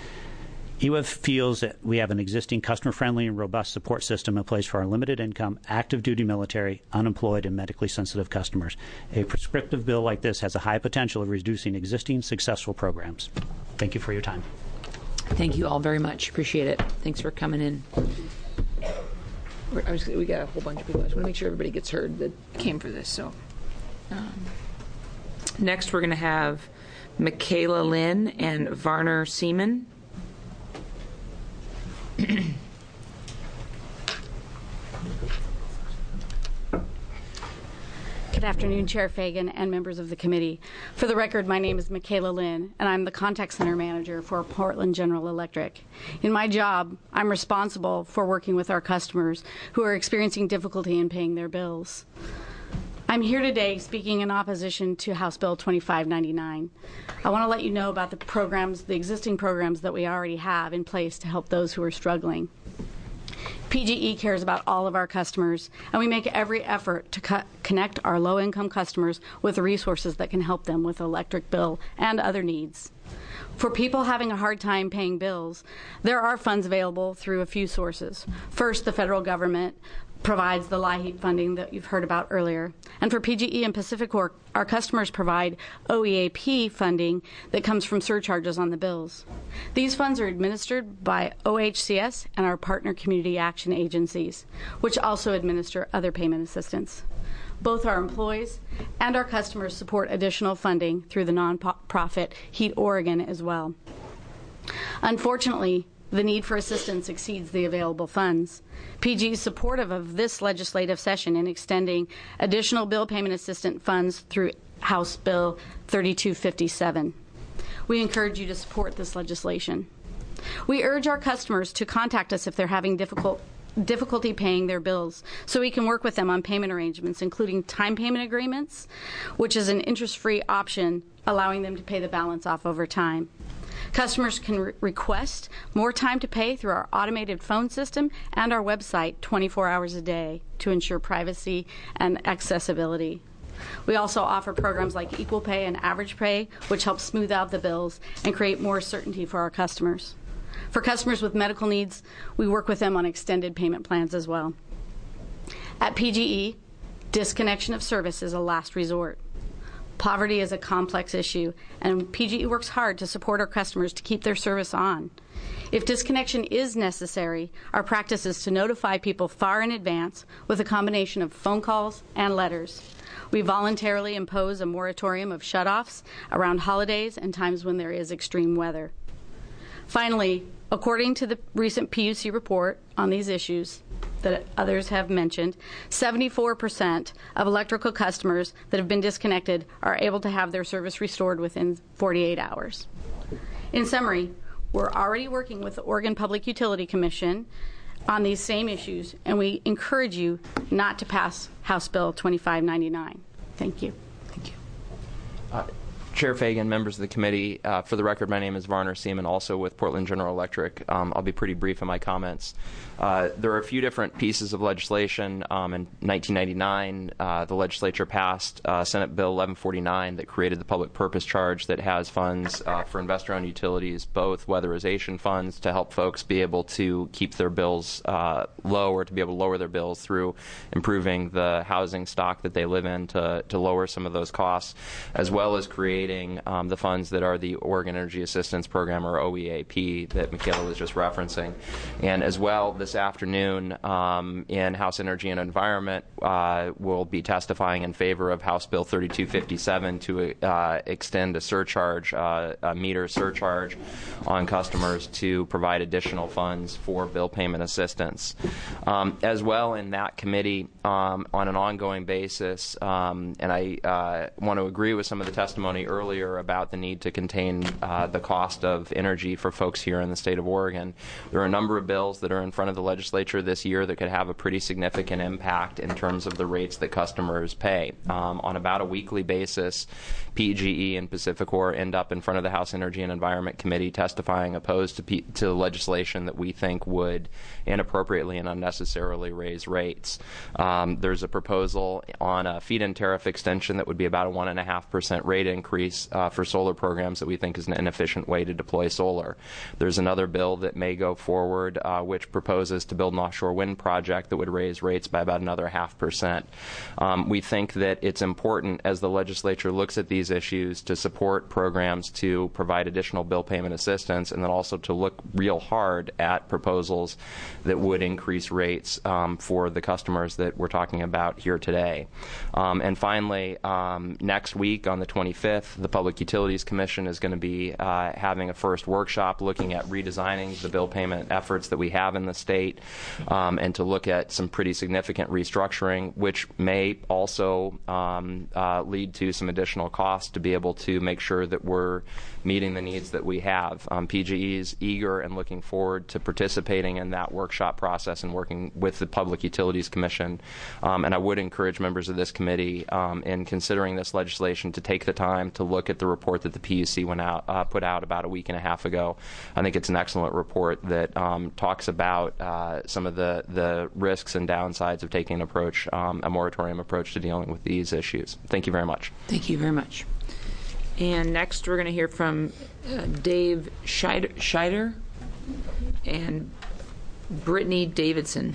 E W E B feels that we have an existing customer-friendly and robust support system in place for our limited income, active duty military, unemployed, and medically sensitive customers. A prescriptive bill like this has a high potential of reducing existing successful programs. Thank you for your time. Thank you all very much. Appreciate it. Thanks for coming in. We're, I was, we got a whole bunch of people. I just want to make sure everybody gets heard that came for this. So. Um, Next, we're going to have Michaela Lynn and Varner Seaman. Good afternoon, Chair Fagan and members of the committee. For the record, my name is Michaela Lynn, and I'm the Contact Center Manager for Portland General Electric. In my job, I'm responsible for working with our customers who are experiencing difficulty in paying their bills. I'm here today speaking in opposition to House Bill twenty-five ninety-nine. I want to let you know about the programs, the existing programs that we already have in place to help those who are struggling. P G E cares about all of our customers, and we make every effort to co- connect our low-income customers with the resources that can help them with electric bill and other needs. For people having a hard time paying bills, there are funds available through a few sources. First, the federal government provides the LIHEAP funding that you've heard about earlier. And for P G E and PacifiCorp, our customers provide O E A P funding that comes from surcharges on the bills. These funds are administered by O H C S and our partner community action agencies, which also administer other payment assistance. Both our employees and our customers support additional funding through the nonprofit Heat Oregon as well. Unfortunately, the need for assistance exceeds the available funds. P G E is supportive of this legislative session in extending additional bill payment assistance funds through House Bill thirty-two fifty-seven. We encourage you to support this legislation. We urge our customers to contact us if they're having difficult, difficulty paying their bills, so we can work with them on payment arrangements, including time payment agreements, which is an interest-free option allowing them to pay the balance off over time. Customers can re- request more time to pay through our automated phone system and our website twenty-four hours a day to ensure privacy and accessibility. We also offer programs like Equal Pay and Average Pay, which help smooth out the bills and create more certainty for our customers. For customers with medical needs, we work with them on extended payment plans as well. At P G E, disconnection of service is a last resort. Poverty is a complex issue, and P G E works hard to support our customers to keep their service on. If disconnection is necessary, our practice is to notify people far in advance with a combination of phone calls and letters. We voluntarily impose a moratorium of shutoffs around holidays and times when there is extreme weather. Finally, according to the recent P U C report on these issues that others have mentioned, seventy-four percent of electrical customers that have been disconnected are able to have their service restored within forty-eight hours. In summary, we're already working with the Oregon Public Utility Commission on these same issues, and we encourage you not to pass House Bill twenty-five ninety-nine. Thank you. Thank you. Uh, Chair Fagan, members of the committee, uh, for the record, my name is Varner Seaman, also with Portland General Electric. Um, I'll be pretty brief in my comments. Uh, there are a few different pieces of legislation. Um, in nineteen ninety-nine, uh, the legislature passed uh, Senate Bill eleven forty-nine that created the public purpose charge that has funds uh, for investor-owned utilities, both weatherization funds to help folks be able to keep their bills uh, low or to be able to lower their bills through improving the housing stock that they live in to, to lower some of those costs, as well as creating um, the funds that are the Oregon Energy Assistance Program, or O E A P, that Michaela was just referencing. And as well, this afternoon um, in House Energy and Environment, uh, we'll be testifying in favor of House Bill thirty-two fifty-seven to uh, extend a surcharge, uh, a meter surcharge on customers to provide additional funds for bill payment assistance. Um, as well, in that committee, um, on an ongoing basis, um, and I uh, want to agree with some of the testimony earlier about the need to contain uh, the cost of energy for folks here in the state of Oregon. There are a number of bills that are in front of the legislature this year that could have a pretty significant impact in terms of the rates that customers pay. Um, on about a weekly basis, P G E and PacifiCorp end up in front of the House Energy and Environment Committee testifying opposed to, P- to legislation that we think would inappropriately and unnecessarily raise rates. Um, there's a proposal on a feed-in tariff extension that would be about a one point five percent rate increase uh, for solar programs that we think is an inefficient way to deploy solar. There's another bill that may go forward uh, which proposes to build an offshore wind project that would raise rates by about another half percent. Um, we think that it's important, as the legislature looks at these issues, to support programs to provide additional bill payment assistance, and then also to look real hard at proposals that would increase rates um, for the customers that we're talking about here today. Um, and finally, um, next week on the twenty-fifth, The Public Utilities Commission is going to be uh, having a first workshop looking at redesigning the bill payment efforts that we have in the state, um, and to look at some pretty significant restructuring, which may also um, uh, lead to some additional costs to be able to make sure that we're meeting the needs that we have. Um, P G E is eager and looking forward to participating in that workshop process and working with the Public Utilities Commission. Um, and I would encourage members of this committee um, in considering this legislation to take the time to look at the report that the P U C went out, uh, put out about a week and a half ago. I think it's an excellent report that um, talks about uh, some of the, the risks and downsides of taking an approach, um, a moratorium approach to dealing with these issues. Thank you very much. Thank you very much. And next we're going to hear from uh, Dave Scheider, Scheider and Brittany Davidson.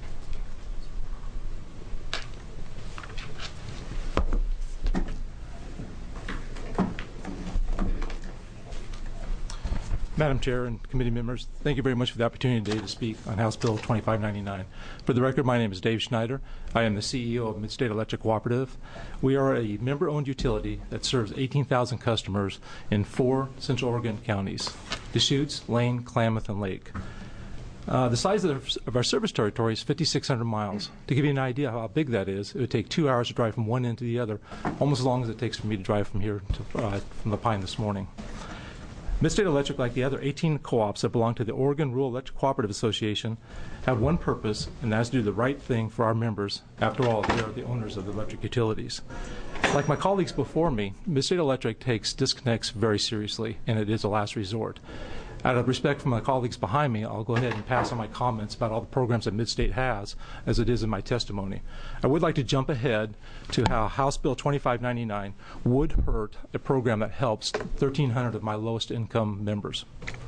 Madam Chair and committee members, thank you very much for the opportunity today to speak on House Bill twenty-five ninety-nine. For the record, my name is Dave Schneider. I am the C E O of Midstate Electric Cooperative. We are a member-owned utility that serves eighteen thousand customers in four Central Oregon counties: Deschutes, Lane, Klamath, and Lake. Uh, the size of, the, of our service territory is fifty-six hundred miles. To give you an idea how big that is, it would take two hours to drive from one end to the other, almost as long as it takes for me to drive from here to uh, from the Pine this morning. Midstate Electric, like the other eighteen co-ops that belong to the Oregon Rural Electric Cooperative Association, have one purpose, and that is to do the right thing for our members. After all, they are the owners of the electric utilities. Like my colleagues before me, Midstate Electric takes disconnects very seriously, and it is a last resort. Out of respect for my colleagues behind me, I'll go ahead and pass on my comments about all the programs that Midstate has, as it is in my testimony. I would like to jump ahead to how House Bill twenty-five ninety-nine would hurt a program that helps thirteen hundred of my lowest income members.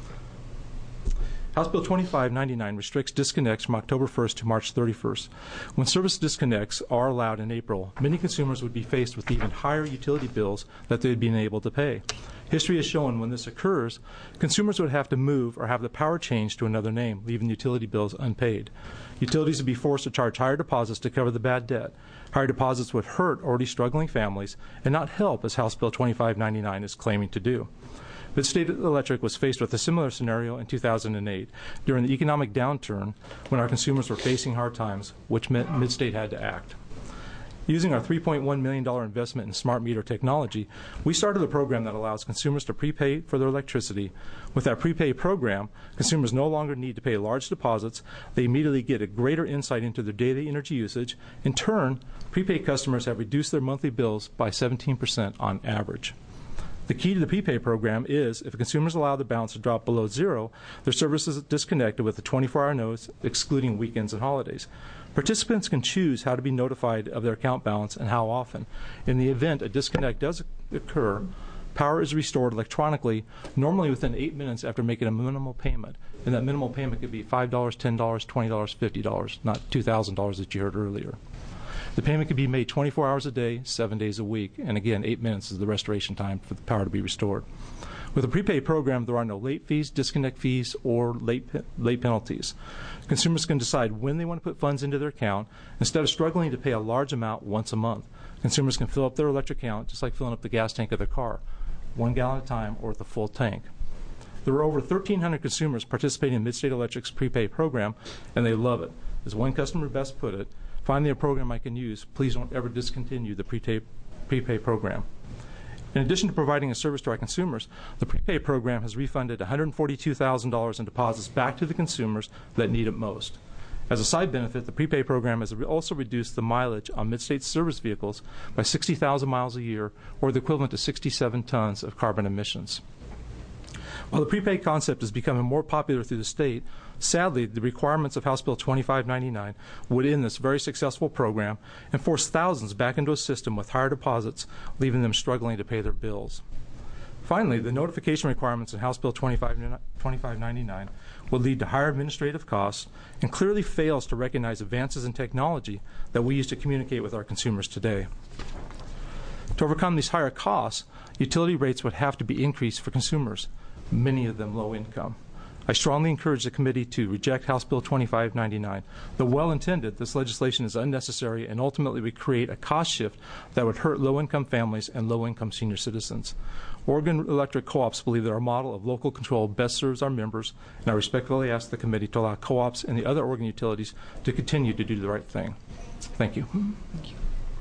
House Bill twenty-five ninety-nine restricts disconnects from October first to March thirty-first. When service disconnects are allowed in April, many consumers would be faced with even higher utility bills that they'd be unable to pay. History has shown when this occurs, consumers would have to move or have the power changed to another name, leaving utility bills unpaid. Utilities would be forced to charge higher deposits to cover the bad debt. Higher deposits would hurt already struggling families and not help, as House Bill twenty-five ninety-nine is claiming to do. Midstate Electric was faced with a similar scenario in two thousand eight during the economic downturn when our consumers were facing hard times, which meant Midstate had to act. Using our three point one million dollars investment in smart meter technology, we started a program that allows consumers to prepay for their electricity. With our prepay program, consumers no longer need to pay large deposits. They immediately get a greater insight into their daily energy usage. In turn, prepaid customers have reduced their monthly bills by seventeen percent on average. The key to the prepay program is if consumers allow the balance to drop below zero, their service is disconnected with a twenty-four hour notice, excluding weekends and holidays. Participants can choose how to be notified of their account balance and how often. In the event a disconnect does occur, power is restored electronically, normally within eight minutes after making a minimal payment. And that minimal payment could be five dollars, ten dollars, twenty dollars, fifty dollars, not two thousand dollars that you heard earlier. The payment can be made twenty-four hours a day, seven days a week, and again, eight minutes is the restoration time for the power to be restored. With a prepaid program, there are no late fees, disconnect fees, or late late penalties. Consumers can decide when they want to put funds into their account instead of struggling to pay a large amount once a month. Consumers can fill up their electric account just like filling up the gas tank of their car, one gallon at a time or with a full tank. There are over thirteen hundred consumers participating in Midstate Electric's prepaid program, and they love it. As one customer best put it, find me a program I can use. Please don't ever discontinue the prepaid prepaid program. In addition to providing a service to our consumers, the prepaid program has refunded one hundred forty-two thousand dollars in deposits back to the consumers that need it most. As a side benefit, the prepaid program has also reduced the mileage on Midstate service vehicles by sixty thousand miles a year, or the equivalent to sixty-seven tons of carbon emissions. While the prepaid concept is becoming more popular through the state, sadly, the requirements of House Bill twenty-five ninety-nine would end this very successful program and force thousands back into a system with higher deposits, leaving them struggling to pay their bills. Finally, the notification requirements in House Bill twenty-five ninety-nine would lead to higher administrative costs and clearly fails to recognize advances in technology that we use to communicate with our consumers today. To overcome these higher costs, utility rates would have to be increased for consumers, many of them low income. I strongly encourage the committee to reject House Bill twenty-five ninety-nine. Though well-intended, this legislation is unnecessary and ultimately would create a cost shift that would hurt low-income families and low-income senior citizens. Oregon Electric Co-ops believe that our model of local control best serves our members, and I respectfully ask the committee to allow co-ops and the other Oregon utilities to continue to do the right thing. Thank you. Thank you.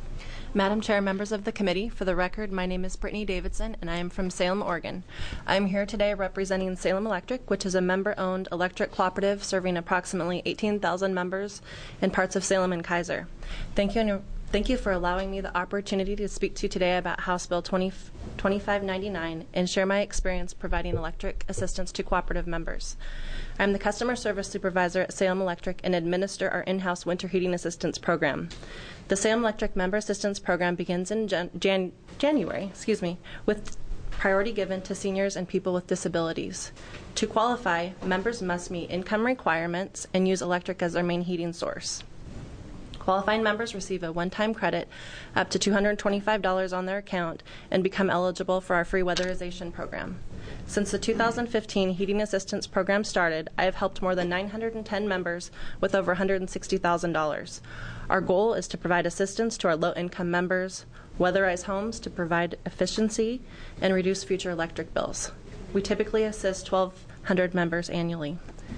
Madam Chair, members of the committee, for the record, my name is Brittany Davidson, and I am from Salem, Oregon. I am here today representing Salem Electric, which is a member-owned electric cooperative serving approximately eighteen thousand members in parts of Salem and Kaiser. Thank you, thank you for allowing me the opportunity to speak to you today about House Bill twenty-five ninety-nine and share my experience providing electric assistance to cooperative members. I am the Customer Service Supervisor at Salem Electric and administer our in-house winter heating assistance program. The Salem Electric Member Assistance Program begins in Jan Jan January, excuse me, with priority given to seniors and people with disabilities. To qualify, members must meet income requirements and use electric as their main heating source. Qualifying members receive a one-time credit up to two hundred twenty-five dollars on their account and become eligible for our free weatherization program. Since the two thousand fifteen Heating Assistance Program started, I have helped more than nine hundred ten members with over one hundred sixty thousand dollars. Our goal is to provide assistance to our low-income members, weatherize homes to provide efficiency, and reduce future electric bills. We typically assist twelve hundred members annually.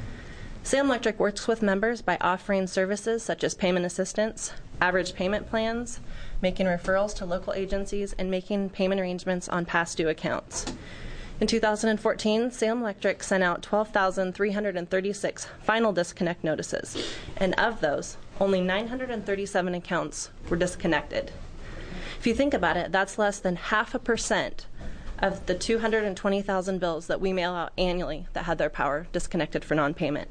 Salem Electric works with members by offering services such as payment assistance, average payment plans, making referrals to local agencies, and making payment arrangements on past due accounts. In two thousand fourteen, Salem Electric sent out twelve thousand three hundred thirty-six final disconnect notices, and of those, only nine hundred thirty-seven accounts were disconnected. If you think about it, that's less than half a percent of the two hundred twenty thousand bills that we mail out annually that had their power disconnected for non-payment.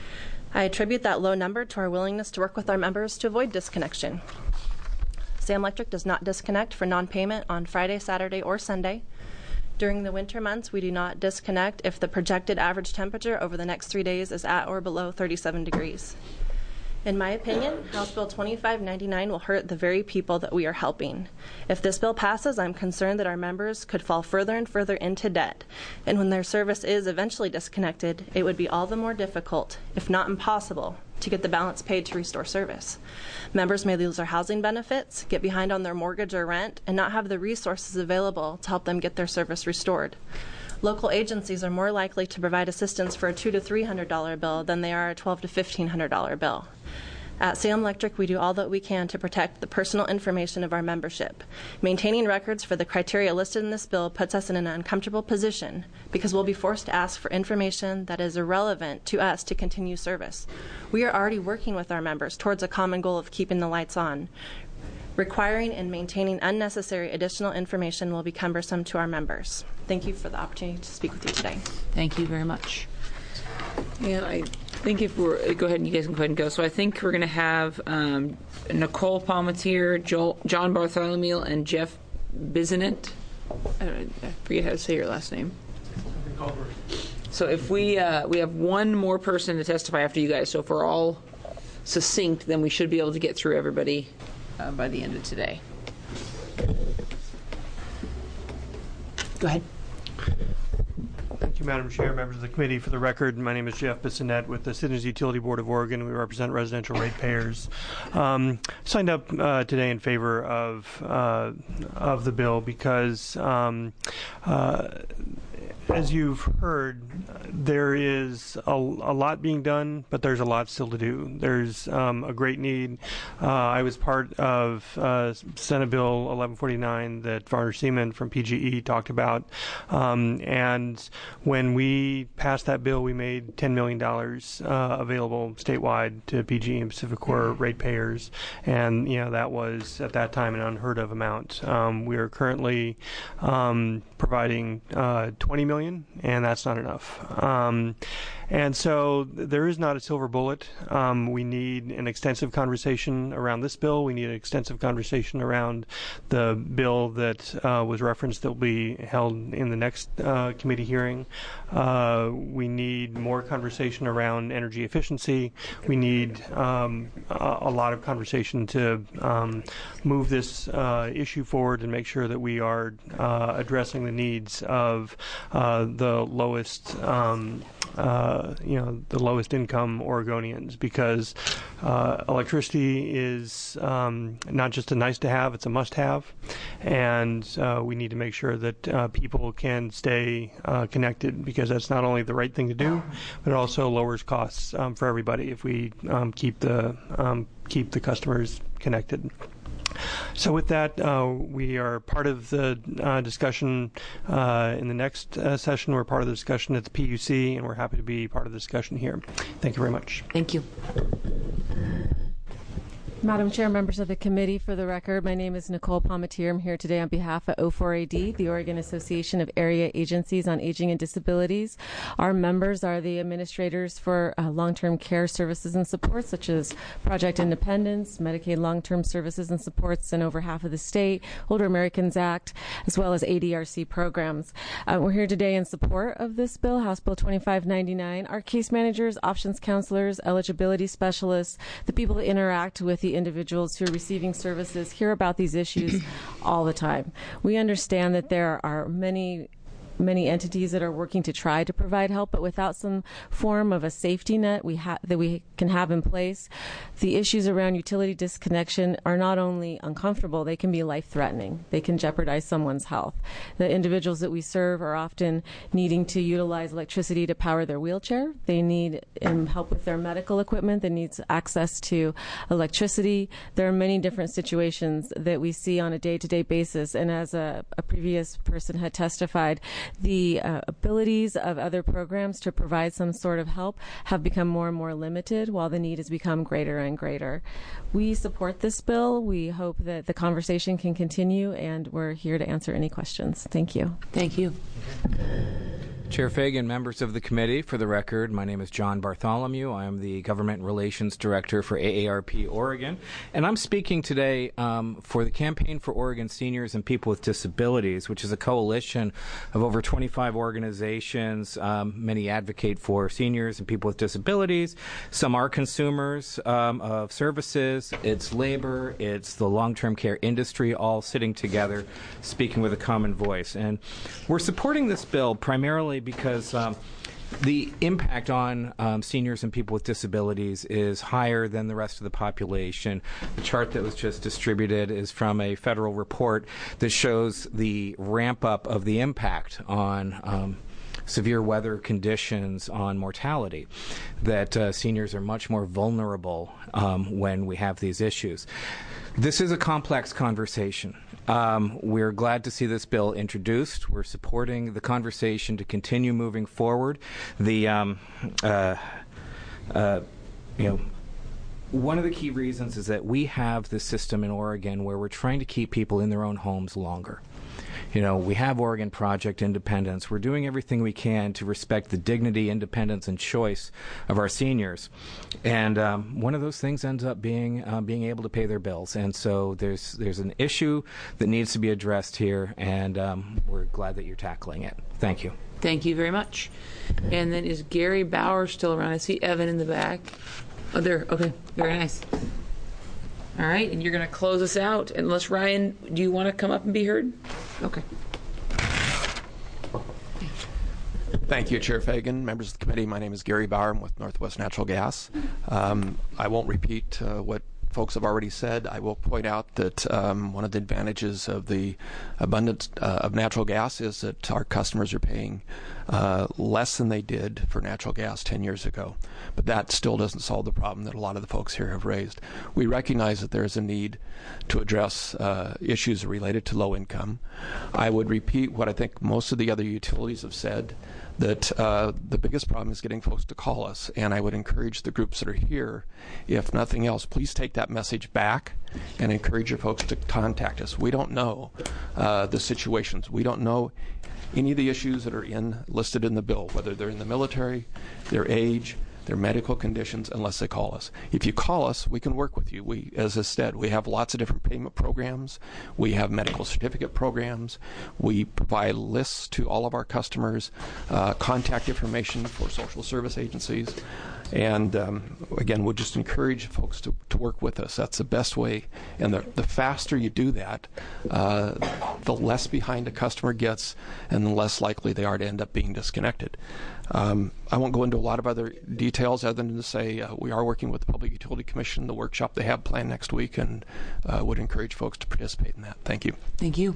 I attribute that low number to our willingness to work with our members to avoid disconnection. Salem Electric does not disconnect for non-payment on Friday, Saturday, or Sunday. During the winter months, we do not disconnect if the projected average temperature over the next three days is at or below thirty-seven degrees. In my opinion, House Bill twenty-five ninety-nine will hurt the very people that we are helping. If this bill passes, I'm concerned that our members could fall further and further into debt, and when their service is eventually disconnected, it would be all the more difficult, if not impossible, to get the balance paid to restore service. Members may lose their housing benefits, get behind on their mortgage or rent, and not have the resources available to help them get their service restored. Local agencies are more likely to provide assistance for a two to three hundred dollar bill than they are a twelve to fifteen hundred dollar bill. At Salem Electric, we do all that we can to protect the personal information of our membership. Maintaining records for the criteria listed in this bill puts us in an uncomfortable position because we'll be forced to ask for information that is irrelevant to us to continue service. We are already working with our members towards a common goal of keeping the lights on. Requiring and maintaining unnecessary additional information will be cumbersome to our members. Thank you for the opportunity to speak with you today. Thank you very much. And I think if we're, go ahead and you guys can go ahead and go. So I think we're going to have um, Nicole Palmatier, Joel, John Bartholomew, and Jeff Bizinet. I, I forget how to say your last name. So if we uh, we have one more person to testify after you guys, so if we're all succinct, then we should be able to get through everybody uh, by the end of today. Go ahead. Thank you, Madam Chair, members of the committee. For the record, my name is Jeff Bissonette with the Citizens Utility Board of Oregon. We represent residential ratepayers. Um, signed up uh, today in favor of uh, of the bill because, um, uh, as you've heard, there is a, a lot being done, but there's a lot still to do. There's um, a great need. Uh, I was part of uh, Senate Bill eleven forty-nine that Varner Seaman from P G E talked about, um, and when we passed that bill, we made ten million dollars uh, available statewide to P G E and PacifiCorp ratepayers, and you know that was at that time an unheard of amount. Um, we are currently um, providing uh, twenty million dollars, and that's not enough. Um, and so there is not a silver bullet. Um, we need an extensive conversation around this bill. We need an extensive conversation around the bill that uh, was referenced that will be held in the next uh, committee hearing. Uh, we need more conversation around energy efficiency. We need um, a, a lot of conversation to um, move this uh, issue forward and make sure that we are uh, addressing the needs of uh, the lowest um, uh, the you know the lowest income Oregonians, because uh, electricity is um, not just a nice to have, it's a must have, and uh, we need to make sure that uh, people can stay uh, connected, because that's not only the right thing to do, but it also lowers costs um, for everybody if we um, keep the um, keep the customers connected. So with that, uh, we are part of the uh, discussion uh, in the next uh, session. We're part of the discussion at the P U C, and we're happy to be part of the discussion here. Thank you very much. Thank you. Madam Chair, members of the committee, for the record, my name is Nicole Palmatier. I'm here today on behalf of O four A D, the Oregon Association of Area Agencies on Aging and Disabilities. Our members are the administrators for uh, long-term care services and supports, such as Project Independence, Medicaid long-term services and supports in over half of the state, Older Americans Act, as well as A D R C programs. Uh, we're here today in support of this bill, House Bill twenty-five ninety-nine. Our case managers, options counselors, eligibility specialists, the people that interact with the individuals who are receiving services hear about these issues all the time. We understand that there are many many entities that are working to try to provide help, but without some form of a safety net we ha- that we can have in place, the issues around utility disconnection are not only uncomfortable, they can be life-threatening. They can jeopardize someone's health. The individuals that we serve are often needing to utilize electricity to power their wheelchair. They need um, help with their medical equipment that needs access to electricity. There are many different situations that we see on a day-to-day basis, and as a, a previous person had testified, the uh, abilities of other programs to provide some sort of help have become more and more limited, while the need has become greater and greater. We support this bill. We hope that the conversation can continue, and we're here to answer any questions. Thank you. Thank you. Chair Fagan, members of the committee, for the record, my name is John Bartholomew. I am the Government Relations Director for A A R P Oregon, and I'm speaking today um, for the Campaign for Oregon Seniors and People with Disabilities, which is a coalition of over twenty-five organizations. Um, many advocate for seniors and people with disabilities. Some are consumers um, of services. It's labor. It's the long-term care industry, all sitting together, speaking with a common voice. And we're supporting this bill primarily because um, the impact on um, seniors and people with disabilities is higher than the rest of the population. The chart that was just distributed is from a federal report that shows the ramp up of the impact on um, severe weather conditions on mortality, that uh, seniors are much more vulnerable um, when we have these issues. This is a complex conversation. Um, we're glad to see this bill introduced. We're supporting the conversation to continue moving forward. The, um, uh, uh, you know, one of the key reasons is that we have this system in Oregon where we're trying to keep people in their own homes longer. You know, we have Oregon Project Independence. We're doing everything we can to respect the dignity, independence, and choice of our seniors. And um, one of those things ends up being uh, being able to pay their bills. And so there's there's an issue that needs to be addressed here, and um, we're glad that you're tackling it. Thank you. Thank you very much. And then is Gary Bauer still around? I see Evan in the back. Oh, there. Okay. Very nice. All right, and you're going to close us out. Unless, Ryan, do you want to come up and be heard? Okay. Thank you, Chair Fagan, members of the committee. My name is Gary Bauer. I'm with Northwest Natural Gas. Um, I won't repeat uh, what folks have already said. I will point out that um, one of the advantages of the abundance uh, of natural gas is that our customers are paying uh, less than they did for natural gas ten years ago. But that still doesn't solve the problem that a lot of the folks here have raised. We recognize that there is a need to address uh, issues related to low income. I would repeat what I think most of the other utilities have said, that uh, the biggest problem is getting folks to call us, and I would encourage the groups that are here, if nothing else, please take that message back and encourage your folks to contact us. We don't know uh, the situations. We don't know any of the issues that are in listed in the bill, whether they're in the military, their age, their medical conditions, unless they call us. If you call us, we can work with you. We, as I said, we have lots of different payment programs. We have medical certificate programs. We provide lists to all of our customers, uh, contact information for social service agencies. And um, again, we'll just encourage folks to, to work with us. That's the best way. And the, the faster you do that, uh, the less behind a customer gets and the less likely they are to end up being disconnected. Um, I won't go into a lot of other details other than to say uh, we are working with the Public Utility Commission, the workshop they have planned next week, and uh, would encourage folks to participate in that. Thank you. Thank you.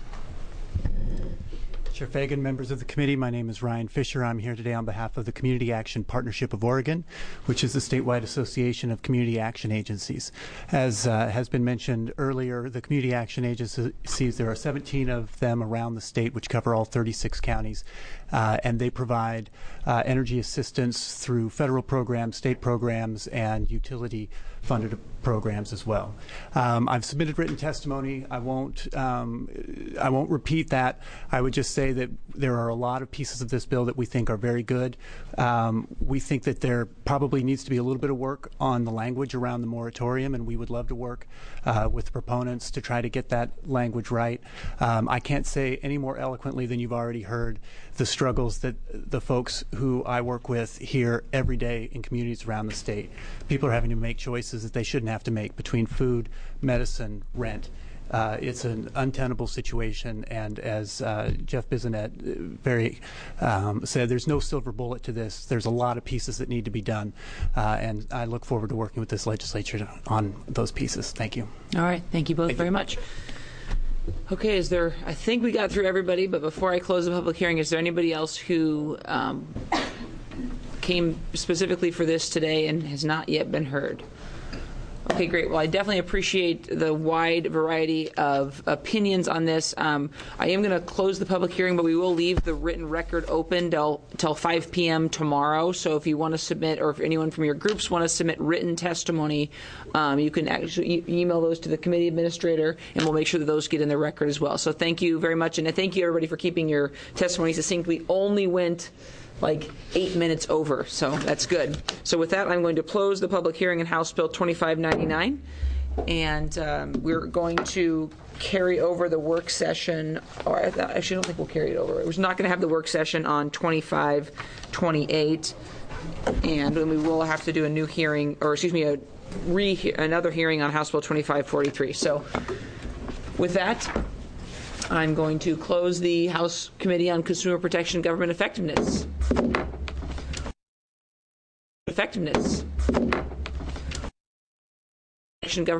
Chair Fagan, members of the committee, my name is Ryan Fisher. I'm here today on behalf of the Community Action Partnership of Oregon, which is the statewide association of community action agencies. As uh, has been mentioned earlier, the community action agencies, there are seventeen of them around the state, which cover all thirty-six counties, uh, and they provide uh, energy assistance through federal programs, state programs, and utility funded programs as well. Um, I've submitted written testimony. I won't um, I won't repeat that. I would just say that there are a lot of pieces of this bill that we think are very good. Um, we think that there probably needs to be a little bit of work on the language around the moratorium, and we would love to work uh, with proponents to try to get that language right. Um, I can't say any more eloquently than you've already heard the struggles that the folks who I work with here every day in communities around the state. People are having to make choices that they shouldn't have to make between food, medicine, rent. Uh, it's an untenable situation, and as uh, Jeff Bissonette very um, said, there's no silver bullet to this. There's a lot of pieces that need to be done, uh, and I look forward to working with this legislature on those pieces. Thank you. All right. Thank you both Thank very you. much. Okay, is there, I think we got through everybody, but before I close the public hearing, is there anybody else who um, came specifically for this today and has not yet been heard? Okay, great. Well, I definitely appreciate the wide variety of opinions on this. Um, I am going to close the public hearing, but we will leave the written record open till, till five p m tomorrow. So if you want to submit, or if anyone from your groups want to submit written testimony, um, you can actually e- email those to the committee administrator, and we'll make sure that those get in the record as well. So thank you very much, and thank you, everybody, for keeping your testimony succinct. We only went like eight minutes over, so that's good. So with that, I'm going to close the public hearing in House Bill twenty-five ninety-nine, and um, we're going to carry over the work session, or I th- actually I don't think we'll carry it over. We're not going to have the work session on twenty-five twenty-eight, and then we will have to do a new hearing, or excuse me, a re- another hearing on House Bill twenty-five forty-three. So with that, I'm going to close the House Committee on Consumer Protection and Government Effectiveness. Effectiveness. Government